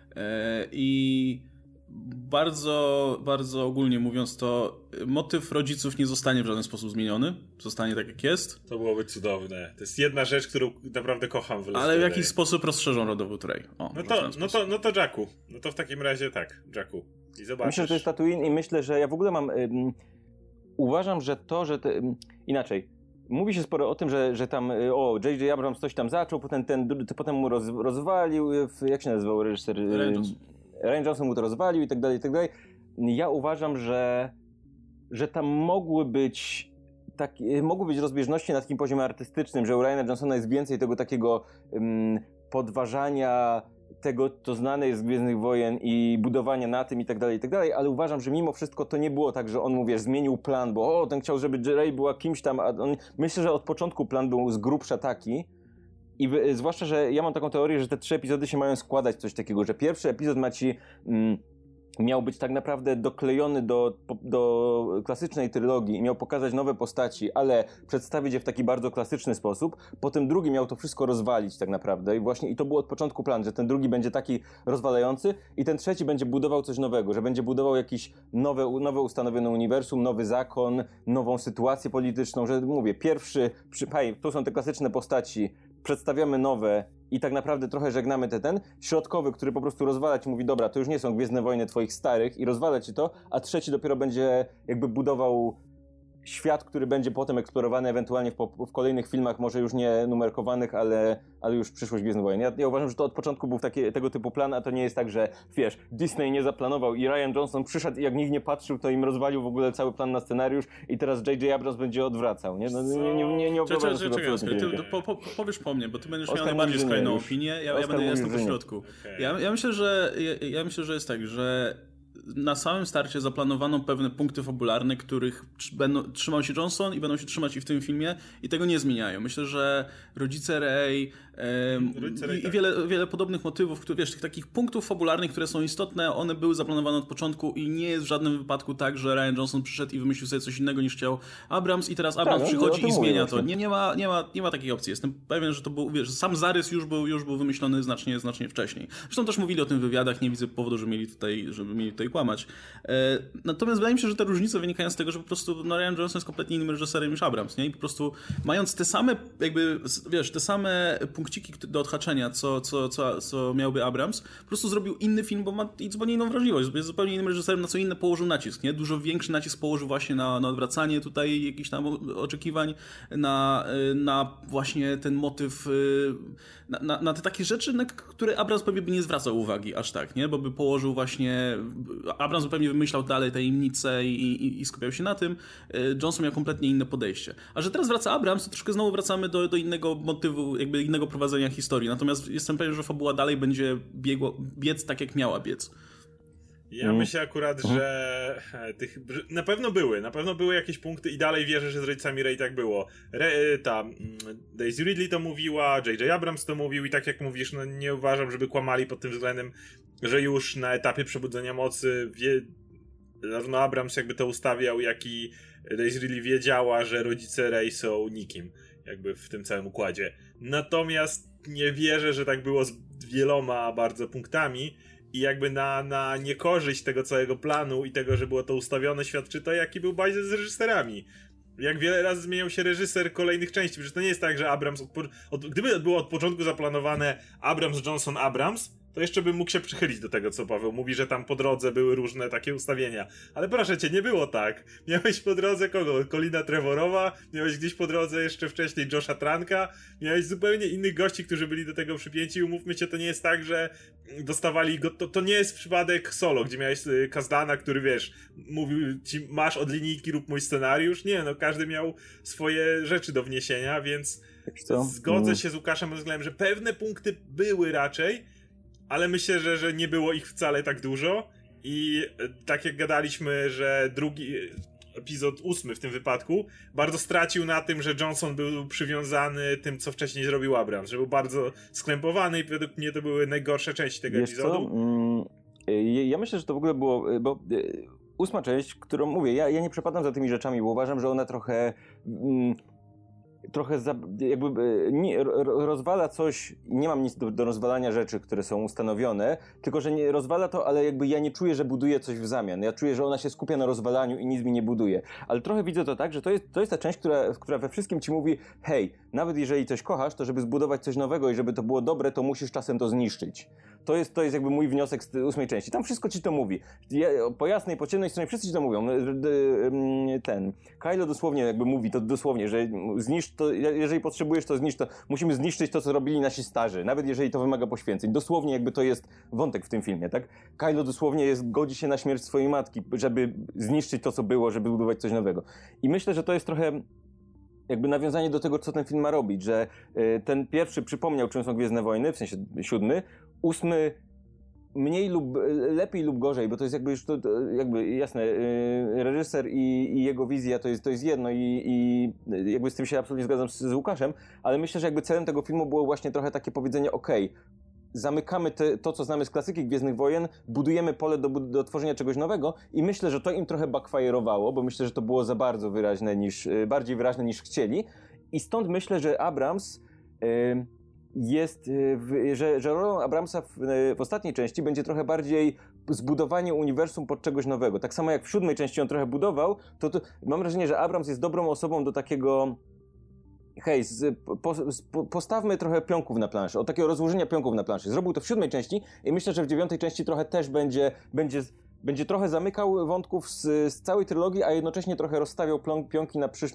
I bardzo, bardzo ogólnie mówiąc, to motyw rodziców nie zostanie w żaden sposób zmieniony. Zostanie tak, jak jest. To byłoby cudowne. To jest jedna rzecz, którą naprawdę kocham w Last Ale w Jedi. jakiś sposób rozszerzą rodowód Rey. No to Jakku. No to w takim razie tak, Jakku. I zobaczysz. Myślę, że to jest Tatooine i myślę, że ja w ogóle mam... uważam, że to, że... Inaczej. Mówi się sporo o tym, że tam J.J. Abrams coś tam zaczął, potem mu rozwalił, jak się nazywał reżyser? Rian Johnson mu to rozwalił i tak dalej, i tak dalej. Ja uważam, że tam mogły być rozbieżności na takim poziomie artystycznym, że u Riana Johnsona jest więcej tego takiego podważania tego, co znane jest z Gwiezdnych Wojen i budowania na tym i tak dalej, ale uważam, że mimo wszystko to nie było tak, że on, zmienił plan, bo ten chciał, żeby Rey była kimś tam, myślę, że od początku plan był z grubsza taki i zwłaszcza, że ja mam taką teorię, że te 3 epizody się mają składać w coś takiego, że pierwszy epizod miał być tak naprawdę doklejony do klasycznej trylogii i miał pokazać nowe postaci, ale przedstawić je w taki bardzo klasyczny sposób. Potem drugi miał to wszystko rozwalić tak naprawdę i to był od początku plan, że ten drugi będzie taki rozwalający i ten trzeci będzie budował coś nowego, że będzie budował jakieś nowe ustanowione uniwersum, nowy zakon, nową sytuację polityczną, że mówię, tu są te klasyczne postaci, przedstawiamy nowe i tak naprawdę trochę żegnamy ten środkowy, który po prostu rozwala ci, mówi dobra, to już nie są Gwiezdne Wojny twoich starych i rozwala ci to, a trzeci dopiero będzie jakby budował świat, który będzie potem eksplorowany ewentualnie w kolejnych filmach, może już nie numerkowanych, ale już przyszłość Gwiezdnych Wojen. Ja uważam, że to od początku był tego typu plan, a to nie jest tak, że Disney nie zaplanował i Rian Johnson przyszedł i jak nikt nie patrzył, to im rozwalił w ogóle cały plan na scenariusz i teraz J.J. Abrams będzie odwracał, nie? No, nie obrażam się powiesz po mnie, bo ty będziesz miał najbardziej skrajną opinię, ja jestem po środku. Okay. Ja myślę, że jest tak, że na samym starcie zaplanowano pewne punkty fabularne, których trzymał się Johnson i będą się trzymać i w tym filmie i tego nie zmieniają. Myślę, że rodzice Rey i wiele podobnych motywów, tych takich punktów fabularnych, które są istotne, one były zaplanowane od początku i nie jest w żadnym wypadku tak, że Rian Johnson przyszedł i wymyślił sobie coś innego niż chciał Abrams i teraz Abrams przychodzi i zmienia to. Nie ma takiej opcji. Jestem pewien, że to był, sam zarys już był wymyślony znacznie wcześniej. Zresztą też mówili o tym w wywiadach, nie widzę powodu, żeby mieli tutaj kłamać. Natomiast wydaje mi się, że te różnice wynikają z tego, że po prostu Rian Johnson jest kompletnie innym reżyserem niż Abrams, nie? I po prostu mając te same te same punkciki do odhaczenia, co miałby Abrams, po prostu zrobił inny film, bo ma zupełnie inną wrażliwość, jest zupełnie innym reżyserem, na co inne położył nacisk, nie? Dużo większy nacisk położył właśnie na odwracanie tutaj jakichś tam oczekiwań, na właśnie ten motyw, na te takie rzeczy, na które Abrams pewnie by nie zwracał uwagi aż tak, nie? Bo by położył właśnie, Abrams by pewnie wymyślał dalej tajemnice i skupiał się na tym, Johnson miał kompletnie inne podejście. A że teraz wraca Abrams, to troszkę znowu wracamy do innego motywu, jakby innego prowadzenia historii. Natomiast jestem pewien, że fabuła dalej będzie biec tak, jak miała biec. Ja myślę akurat, że na pewno były jakieś punkty i dalej wierzę, że z rodzicami Rey tak było. Daisy Ridley to mówiła, J.J. Abrams to mówił i tak jak mówisz, no nie uważam, żeby kłamali pod tym względem, że już na etapie Przebudzenia Mocy zarówno Abrams jakby to ustawiał, jak i Daisy Ridley wiedziała, że rodzice Rey są nikim jakby w tym całym układzie. Natomiast nie wierzę, że tak było z wieloma bardzo punktami i jakby na niekorzyść tego całego planu i tego, że było to ustawione, świadczy to, jaki był bajzel z reżyserami. Jak wiele razy zmieniał się reżyser kolejnych części, przecież to nie jest tak, że Abrams gdyby było od początku zaplanowane Abrams, Johnson, Abrams, to jeszcze bym mógł się przychylić do tego, co Paweł mówi, że tam po drodze były różne takie ustawienia. Ale proszę cię, nie było tak. Miałeś po drodze kogo? Colina Trevorowa, miałeś gdzieś po drodze jeszcze wcześniej Josha Tranka, miałeś zupełnie innych gości, którzy byli do tego przypięci. Umówmy się, to nie jest tak, że dostawali go, to nie jest przypadek Solo, gdzie miałeś Kazdana, który mówił ci, masz od linijki, rób mój scenariusz. Nie, no każdy miał swoje rzeczy do wniesienia, więc zgodzę się z Łukaszem pod względem, że pewne punkty były raczej, ale myślę, że nie było ich wcale tak dużo i tak jak gadaliśmy, że drugi epizod 8 w tym wypadku bardzo stracił na tym, że Johnson był przywiązany tym, co wcześniej zrobił Abrams, że był bardzo skrępowany i według mnie to były najgorsze części tego epizodu. Ja myślę, że to w ogóle było, bo 8. część, którą mówię, ja nie przepadam za tymi rzeczami, bo uważam, że ona trochę rozwala coś, nie mam nic do rozwalania rzeczy, które są ustanowione, tylko że nie rozwala to, ale jakby ja nie czuję, że buduje coś w zamian. Ja czuję, że ona się skupia na rozwalaniu i nic mi nie buduje. Ale trochę widzę to tak, że to jest ta część, która we wszystkim ci mówi, hej, nawet jeżeli coś kochasz, to żeby zbudować coś nowego i żeby to było dobre, to musisz czasem to zniszczyć. To jest jakby mój wniosek z 8. części. Tam wszystko ci to mówi. Po jasnej, po ciemnej stronie wszyscy ci to mówią. Kylo dosłownie jakby mówi to dosłownie, że zniszcz to, jeżeli potrzebujesz to zniszcz to, musimy zniszczyć to, co robili nasi starzy, nawet jeżeli to wymaga poświęceń. Dosłownie jakby to jest wątek w tym filmie, tak? Kylo dosłownie godzi się na śmierć swojej matki, żeby zniszczyć to, co było, żeby budować coś nowego. I myślę, że to jest trochę jakby nawiązanie do tego, co ten film ma robić, że ten pierwszy przypomniał, czym są Gwiezdne Wojny, w sensie 7, 8 lepiej lub gorzej, bo to jest jakby już to jakby jasne, reżyser i jego wizja to jest jedno i jakby z tym się absolutnie zgadzam z Łukaszem, ale myślę, że jakby celem tego filmu było właśnie trochę takie powiedzenie, okej, zamykamy to, co znamy z klasyki Gwiezdnych Wojen, budujemy pole do tworzenia czegoś nowego i myślę, że to im trochę backfire'owało, bo myślę, że to było za bardzo bardziej wyraźne niż chcieli i stąd myślę, że Abrams że rolą Abramsa w ostatniej części będzie trochę bardziej zbudowanie uniwersum pod czegoś nowego. Tak samo jak w 7. części on trochę budował, to mam wrażenie, że Abrams jest dobrą osobą do takiego hej, postawmy trochę pionków na planszy, od takiego rozłożenia pionków na planszy. Zrobił to w 7. części i myślę, że w 9. części trochę też będzie trochę zamykał wątków z całej trylogii, a jednocześnie trochę rozstawiał pionki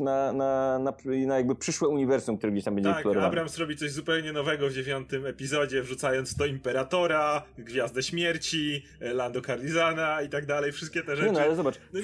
na jakby przyszłe uniwersum, które gdzieś tam będzie eksplorowane. Tak, Abrams robi coś zupełnie nowego w 9. epizodzie, wrzucając to Imperatora, Gwiazdę Śmierci, Lando Calrissiana i tak dalej, wszystkie te rzeczy. Nie, no ale zobacz, w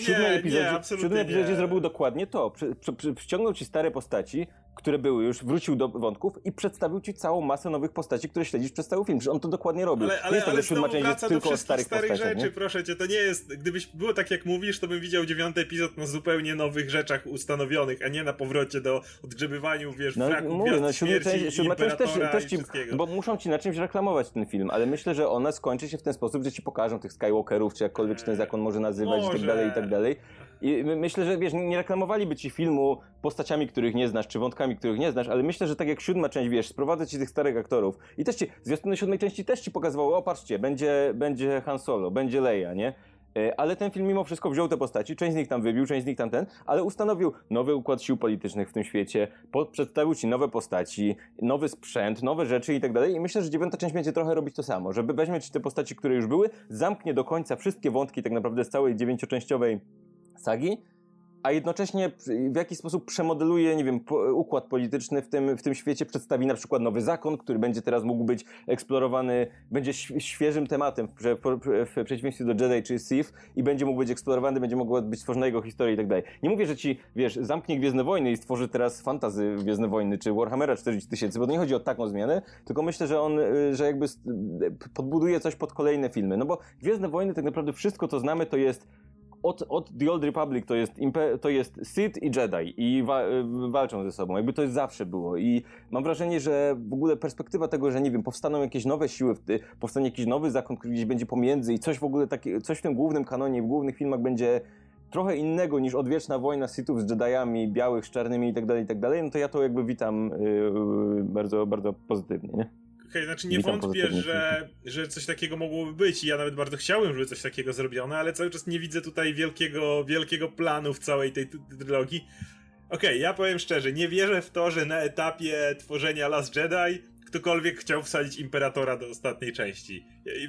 7. epizodzie zrobił dokładnie to. Wciągnął ci stare postaci, które były już, wrócił do wątków i przedstawił ci całą masę nowych postaci, które śledzisz przez cały film. Że on to dokładnie robił. Ale znowu wraca do wszystkich starych rzeczy, nie? proszę cię, to nie jest, gdybyś było tak jak mówisz, to bym widział 9. epizod na zupełnie nowych rzeczach ustanowionych, a nie na powrocie do odgrzebywaniu, wiesz, fraków, Gwiazdy Śmierci, Imperatora też i wszystkiego. Bo muszą ci na czymś reklamować ten film, ale myślę, że ona skończy się w ten sposób, że ci pokażą tych Skywalkerów, czy jakkolwiek ten zakon może nazywać i tak dalej. I myślę, że wiesz, nie reklamowaliby ci filmu postaciami, których nie znasz, czy wątkami, których nie znasz, ale myślę, że tak jak 7. część, wiesz, sprowadza ci tych starych aktorów i też zwiastuny 7. części też ci pokazywały, o patrzcie, będzie Han Solo, będzie Leia, nie? Ale ten film mimo wszystko wziął te postaci, część z nich tam wybił, część z nich ale ustanowił nowy układ sił politycznych w tym świecie, przedstawił ci nowe postaci, nowy sprzęt, nowe rzeczy i tak dalej i myślę, że 9. część będzie trochę robić to samo, żeby weźmie ci te postaci, które już były, zamknie do końca wszystkie wątki tak naprawdę z całej 9-częściowej sagi, a jednocześnie w jakiś sposób przemodeluje, nie wiem, układ polityczny w tym świecie, przedstawi na przykład nowy zakon, który będzie teraz mógł być eksplorowany, będzie świeżym tematem w przeciwieństwie do Jedi czy Sith i będzie mógł być eksplorowany, będzie mogła być stworzona jego historia i tak dalej. Nie mówię, że ci, wiesz, zamknie Gwiezdne Wojny i stworzy teraz fantasy Gwiezdne Wojny czy Warhammera 40 000, bo to nie chodzi o taką zmianę, tylko myślę, że jakby podbuduje coś pod kolejne filmy. No bo Gwiezdne Wojny, tak naprawdę wszystko, co znamy, to jest od The Old Republic to jest Sith i Jedi i walczą ze sobą. Jakby to zawsze było. I mam wrażenie, że w ogóle perspektywa tego, że nie wiem, powstaną jakieś nowe siły, powstanie jakiś nowy zakon, który gdzieś będzie pomiędzy i coś w ogóle coś w tym głównym kanonie, w głównych filmach będzie trochę innego niż odwieczna wojna Sithów z Jediami, białych z czarnymi i tak dalej, no to ja to jakby witam bardzo, bardzo pozytywnie, nie? Okej, znaczy nie wątpię, że coś takiego mogłoby być i ja nawet bardzo chciałem, żeby coś takiego zrobiono, ale cały czas nie widzę tutaj wielkiego planu w całej tej trylogii. Okej, ja powiem szczerze, nie wierzę w to, że na etapie tworzenia Last Jedi ktokolwiek chciał wsadzić Imperatora do ostatniej części.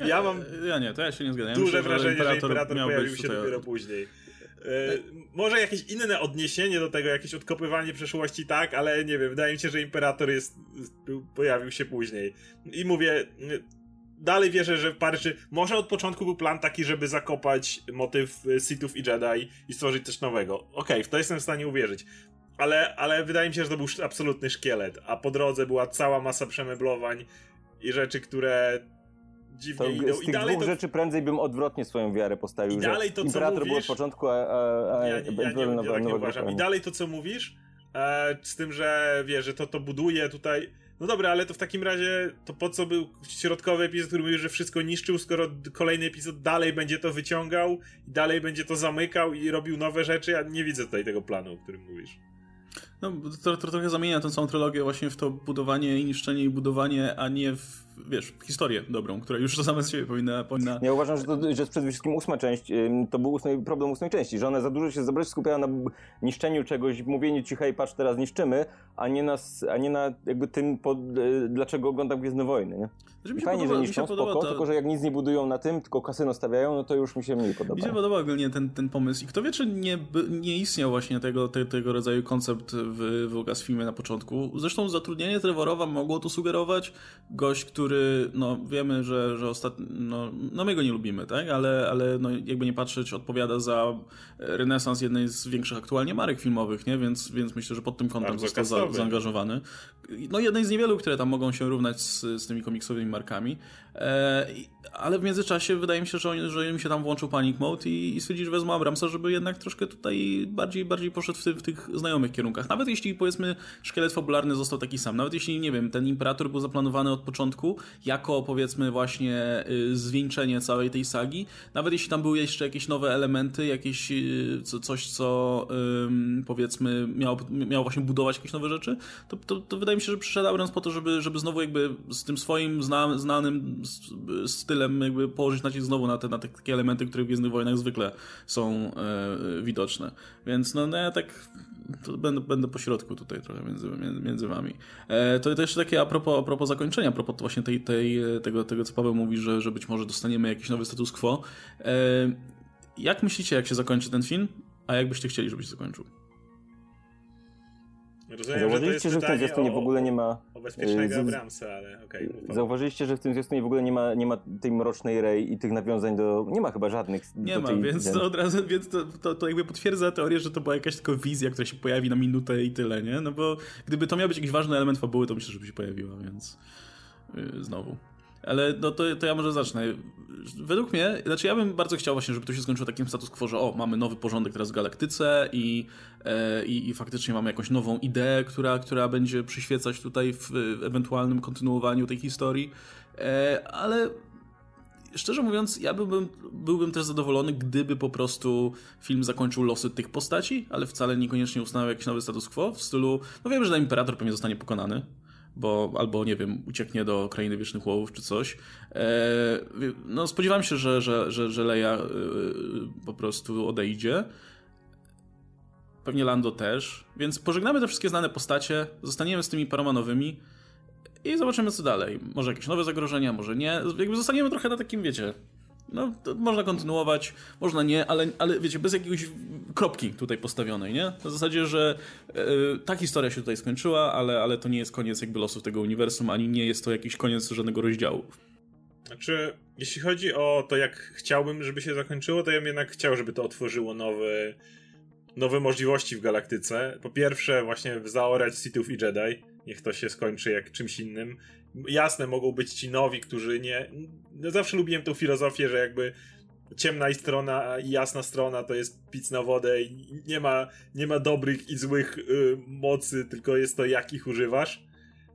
Ja się nie zgadzam. Duże wrażenie, że Imperator pojawił się dopiero później. Może jakieś inne odniesienie do tego, jakieś odkopywanie przeszłości, tak, ale nie wiem, wydaje mi się, że Imperator pojawił się później. I mówię, dalej wierzę, że może od początku był plan taki, żeby zakopać motyw Sithów i Jedi i stworzyć coś nowego. Okej, w to jestem w stanie uwierzyć. Ale wydaje mi się, że to był absolutny szkielet, a po drodze była cała masa przemeblowań i rzeczy, które dziwnie idą. Z tych dwóch rzeczy prędzej bym odwrotnie swoją wiarę postawił, że Imperator był od początku, nie uważam. I dalej to, co mówisz, z tym, że wiesz, że to buduje tutaj, no dobra, ale to w takim razie to po co był środkowy epizod, który mówił, że wszystko niszczył, skoro kolejny epizod dalej będzie to wyciągał i dalej będzie to zamykał i robił nowe rzeczy? Ja nie widzę tutaj tego planu, o którym mówisz. No, to trochę zamienia tę całą trylogię właśnie w to budowanie i niszczenie i budowanie, a nie w, wiesz, historię dobrą, która już sama z siebie powinna... Ja uważam, że przede wszystkim 8. część to był problem 8. części, że ona za dużo się skupiała na niszczeniu czegoś, mówieniu ci, hej, patrz, teraz niszczymy, a nie na jakby tym, dlaczego oglądam Gwiezdne Wojny, nie? Fajnie, że niszczą, spoko, tylko że jak nic nie budują na tym, tylko kasyno stawiają, no to już mi się mniej podoba. Mi się podoba ogólnie ten pomysł i kto wie, czy nie istniał właśnie tego rodzaju koncept w Lucasfilmie na początku. Zresztą zatrudnienie Trevorowa mogło to sugerować. Gość, który, no wiemy, że ostatnio, no my go nie lubimy, tak? Ale no, jakby nie patrzeć, odpowiada za renesans jednej z większych aktualnie marek filmowych, nie? Więc myślę, że pod tym kątem został zaangażowany. No jednej z niewielu, które tam mogą się równać z tymi komiksowymi markami. Ale w międzyczasie wydaje mi się, że im się tam włączył panic mode i stwierdzili, że wezmą Abramsa, żeby jednak troszkę tutaj bardziej poszedł w tych znajomych kierunkach. Nawet jeśli, powiedzmy, szkielet fabularny został taki sam, nawet jeśli, nie wiem, ten Imperator był zaplanowany od początku jako, powiedzmy, właśnie zwieńczenie całej tej sagi, nawet jeśli tam były jeszcze jakieś nowe elementy, jakieś coś, co powiedzmy miało właśnie budować jakieś nowe rzeczy, to wydaje mi się, że przyszedł Abrams po to, żeby znowu jakby z tym swoim znanym stylem jakby położyć nacisk znowu na te takie elementy, które w Gwiezdnych Wojnach zwykle są widoczne. Więc no ja tak będę po środku tutaj trochę między wami. To jeszcze takie a propos zakończenia, a propos właśnie tego, co Paweł mówi, że być może dostaniemy jakiś nowy status quo. Jak myślicie, jak się zakończy ten film? A jak byście chcieli, żeby się zakończył? Rozumiem, zauważyliście, że w tym zwiastunie w ogóle nie ma... O bezpiecznego Abramsa, ale okej. Zauważyliście, że w tym zwiastunie w ogóle nie ma tej mrocznej Rey i tych nawiązań do... Nie ma chyba żadnych... Nie ma, więc to od razu to jakby potwierdza teorię, że to była jakaś tylko wizja, która się pojawi na minutę i tyle, nie? No bo gdyby to miał być jakiś ważny element fabuły, to myślę, że by się pojawiła, więc znowu. Ale no to ja może zacznę. Według mnie, znaczy ja bym bardzo chciał właśnie, żeby to się skończyło takim status quo, że mamy nowy porządek teraz w galaktyce i faktycznie mamy jakąś nową ideę, która będzie przyświecać tutaj w ewentualnym kontynuowaniu tej historii. Ale szczerze mówiąc, ja byłbym też zadowolony, gdyby po prostu film zakończył losy tych postaci, ale wcale niekoniecznie ustanowił jakiś nowy status quo w stylu, no wiem, że ten Imperator pewnie zostanie pokonany, albo nie wiem, ucieknie do Krainy Wiecznych Łowów czy coś. No spodziewam się, że Leia po prostu odejdzie. Pewnie Lando też. Więc pożegnamy te wszystkie znane postacie, zostaniemy z tymi paroma nowymi i zobaczymy, co dalej. Może jakieś nowe zagrożenia, może nie. Jakby zostaniemy trochę na takim, wiecie... No, można kontynuować, można nie, ale wiecie, bez jakiejś kropki tutaj postawionej, nie? Na zasadzie, że ta historia się tutaj skończyła, ale to nie jest koniec jakby losów tego uniwersum, ani nie jest to jakiś koniec żadnego rozdziału. Znaczy, jeśli chodzi o to, jak chciałbym, żeby się zakończyło, to ja bym jednak chciał, żeby to otworzyło nowe możliwości w galaktyce. Po pierwsze, właśnie zaorać Sithów i Jedi. Niech to się skończy jak czymś innym. Jasne, mogą być ci nowi, którzy nie... No zawsze lubiłem tą filozofię, że jakby ciemna strona i jasna strona to jest pic na wodę i nie ma dobrych i złych mocy, tylko jest to, jak ich używasz.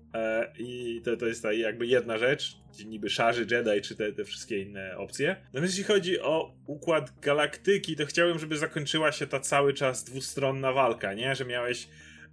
I to jest ta jakby jedna rzecz, niby szarzy Jedi, czy te wszystkie inne opcje. Natomiast jeśli chodzi o układ galaktyki, to chciałbym, żeby zakończyła się ta cały czas dwustronna walka, nie? Że miałeś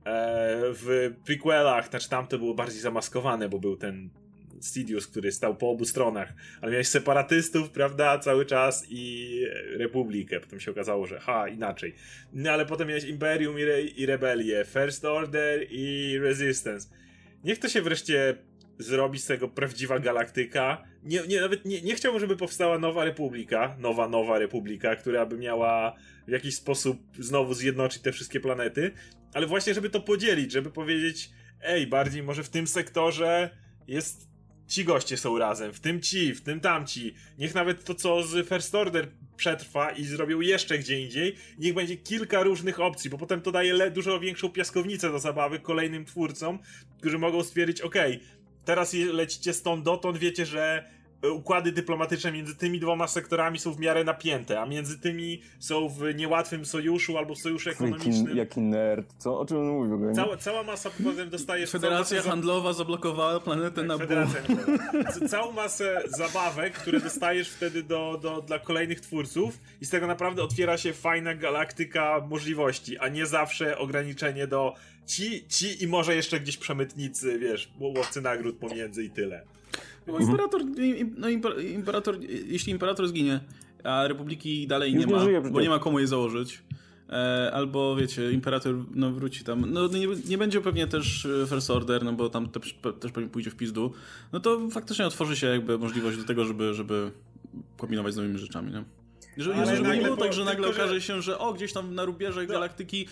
w prequelach, znaczy tam to było bardziej zamaskowane, bo był ten Sidious, który stał po obu stronach, ale miałeś separatystów, prawda, cały czas i Republikę, potem się okazało, że inaczej. No ale potem miałeś Imperium i Rebelię, First Order i Resistance. Niech to się wreszcie zrobi z tego prawdziwa galaktyka. Nawet nie chciałbym, żeby powstała nowa republika, która by miała w jakiś sposób znowu zjednoczyć te wszystkie planety, ale właśnie, żeby to podzielić, żeby powiedzieć, bardziej może w tym sektorze ci goście są razem, w tym tamci. Niech nawet to, co z First Order przetrwa i zrobią jeszcze gdzie indziej, niech będzie kilka różnych opcji, bo potem to daje dużo większą piaskownicę do zabawy kolejnym twórcom, którzy mogą stwierdzić, teraz lecicie stąd dotąd, wiecie, że układy dyplomatyczne między tymi dwoma sektorami są w miarę napięte, a między tymi są w niełatwym sojuszu albo w sojuszu ekonomicznym. Jaki nerd, co? O czym on mówi w ogóle? Cała masa potem dostajesz... Federacja handlowa zablokowała planetę na całą masę zabawek, które dostajesz wtedy dla kolejnych twórców i z tego naprawdę otwiera się fajna galaktyka możliwości, a nie zawsze ograniczenie do ci i może jeszcze gdzieś przemytnicy, wiesz, łowcy nagród pomiędzy i tyle. Bo imperator, jeśli imperator zginie, a republiki dalej Już nie ma, żyje, bo nie ma komu jej założyć, albo wiecie, imperator wróci tam, nie będzie pewnie też First Order, no bo tam też pewnie pójdzie w pizdu, no to faktycznie otworzy się jakby możliwość do tego, żeby kombinować z nowymi rzeczami, nie? Żeby nie było tak, że nagle okaże się, że gdzieś tam na rubieżach galaktyki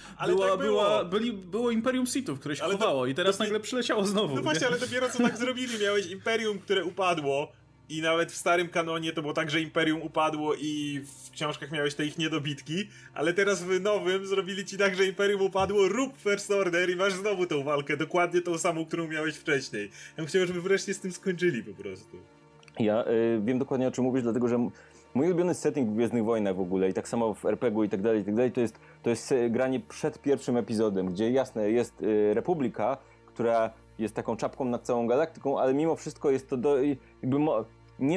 było Imperium Sithów, które się chowało i teraz nagle przyleciało znowu. No właśnie, ale dopiero co tak zrobili. Miałeś Imperium, które upadło i nawet w starym kanonie to było tak, że Imperium upadło i w książkach miałeś te ich niedobitki, ale teraz w nowym zrobili ci tak, że Imperium upadło, rób First Order i masz znowu tą walkę, dokładnie tą samą, którą miałeś wcześniej. Ja bym chciał, żeby wreszcie z tym skończyli po prostu. Ja wiem dokładnie, o czym mówisz, dlatego że mój ulubiony setting w Gwiezdnych Wojnach w ogóle i tak samo w RPG-u i tak dalej, to jest granie przed pierwszym epizodem, gdzie jasne, jest Republika, która jest taką czapką nad całą galaktyką, ale mimo wszystko jest to nie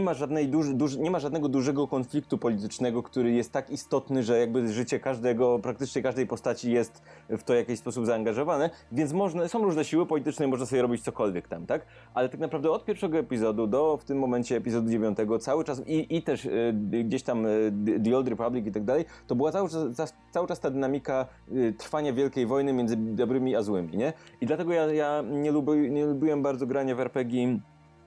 ma żadnego dużego konfliktu politycznego, który jest tak istotny, że jakby życie praktycznie każdej postaci jest w to w jakiś sposób zaangażowane, więc są różne siły polityczne i można sobie robić cokolwiek tam, tak? Ale tak naprawdę od pierwszego epizodu do w tym momencie epizodu 9 cały czas i też gdzieś tam The Old Republic i tak dalej, to była cały czas ta dynamika trwania wielkiej wojny między dobrymi a złymi, nie? I dlatego ja nie lubiłem bardzo grania w RPG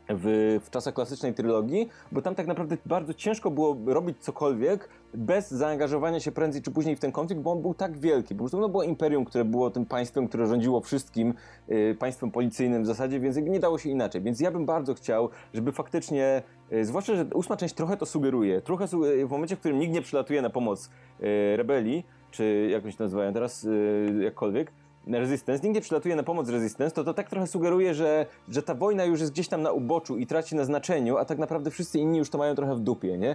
w czasach klasycznej trylogii, bo tam tak naprawdę bardzo ciężko było robić cokolwiek bez zaangażowania się prędzej czy później w ten konflikt, bo on był tak wielki. Po prostu było imperium, które było tym państwem, które rządziło wszystkim, państwem policyjnym w zasadzie, więc nie dało się inaczej. Więc ja bym bardzo chciał, żeby faktycznie, zwłaszcza, że 8 część trochę to sugeruje. W momencie, w którym nikt nie przylatuje na pomoc rebelii, czy jak oni się nazywają teraz, jakkolwiek, Resistance, nikt nie przylatuje na pomoc Resistance, to tak trochę sugeruje, że ta wojna już jest gdzieś tam na uboczu i traci na znaczeniu, a tak naprawdę wszyscy inni już to mają trochę w dupie, nie?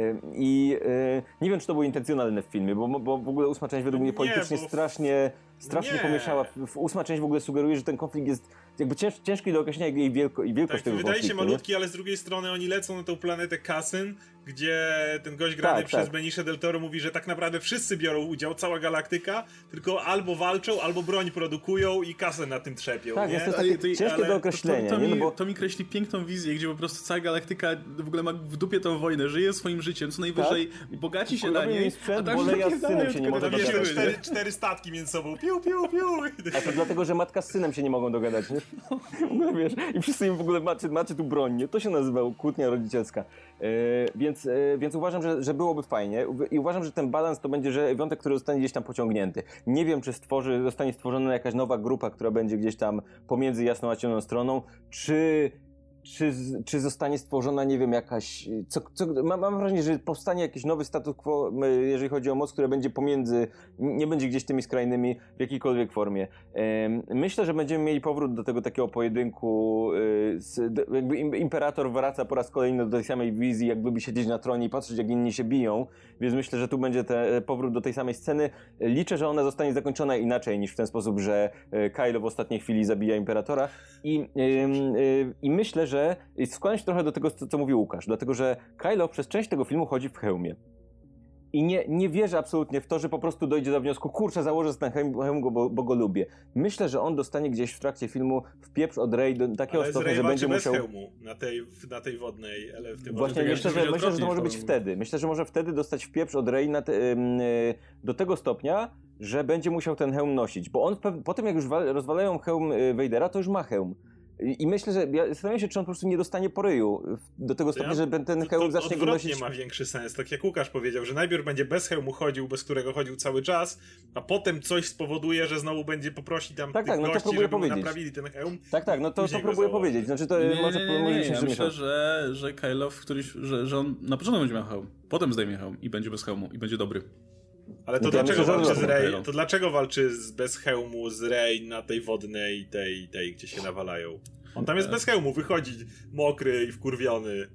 I nie wiem, czy to było intencjonalne w filmie, bo w ogóle 8 część według mnie politycznie strasznie pomieszała. 8 część w ogóle sugeruje, że ten konflikt jest jakby ciężki do określenia jej wielkość tego konfliktu. Wydaje się malutki, ale z drugiej strony oni lecą na tą planetę Kasyn, gdzie ten gość grany przez Benicio del Toro mówi, że tak naprawdę wszyscy biorą udział, cała galaktyka, tylko albo walczą, albo broń produkują i kasę na tym trzepią. Tak, jest to takie ciężkie do określenia. To mi kreśli piękną wizję, gdzie po prostu cała galaktyka w ogóle ma w dupie tą wojnę, żyje swoim życiem, co najwyżej bogaci się na niej, a tak z synem się nie mogą dogadać. 4 statki między sobą, piu, piu, piu. A to dlatego, że matka z synem się nie mogą dogadać, nie? No wiesz, i wszyscy im w ogóle macie tu broń, nie? To się nazywa kłótnia rodzicielska. Więc uważam, że byłoby fajnie i uważam, że ten balans to będzie, że wątek, który zostanie gdzieś tam pociągnięty. Nie wiem, czy zostanie stworzona jakaś nowa grupa, która będzie gdzieś tam pomiędzy jasną a ciemną stroną, czy zostanie stworzona, nie wiem, jakaś... Mam wrażenie, że powstanie jakiś nowy status quo, jeżeli chodzi o moc, które będzie pomiędzy, nie będzie gdzieś tymi skrajnymi w jakiejkolwiek formie. Myślę, że będziemy mieli powrót do tego takiego pojedynku, jakby imperator wraca po raz kolejny do tej samej wizji, jakby siedzieć na tronie i patrzeć, jak inni się biją, więc myślę, że tu będzie powrót do tej samej sceny. Liczę, że ona zostanie zakończona inaczej niż w ten sposób, że Kylo w ostatniej chwili zabija imperatora i myślę, że skłaniam się trochę do tego, co mówił Łukasz, dlatego że Kylo przez część tego filmu chodzi w hełmie. I nie wierzę absolutnie w to, że po prostu dojdzie do wniosku, kurczę, założę ten hełm, bo go lubię. Myślę, że on dostanie gdzieś w trakcie filmu wpieprz od Rey do takiego stopnia, że będzie musiał... bez hełmu na tej wodnej, ale w tym właśnie myślę, że to może być wtedy. Myślę, że może wtedy dostać wpieprz od Rey do tego stopnia, że będzie musiał ten hełm nosić. Bo on potem jak już rozwalają hełm Vadera, to już ma hełm. I myślę, że ja zastanawiam się, czy on po prostu nie dostanie po ryju do tego stopnia, że ten hełm zacznie go nosić. To ma większy sens, tak jak Łukasz powiedział, że najpierw będzie bez hełmu chodził, bez którego chodził cały czas, a potem coś spowoduje, że znowu będzie poprosić tam tych gości, żeby mu naprawili ten hełm. Tak, no to próbuję powiedzieć. Znaczy to ja myślę, że Kylo że on na początku będzie miał hełm, potem zdejmie hełm i będzie bez hełmu i będzie dobry. Ale to dlaczego walczy z Rey? To dlaczego walczy bez hełmu z Rey na tej wodnej, tej, gdzie się nawalają? On tam jest bez hełmu, wychodzi mokry i wkurwiony.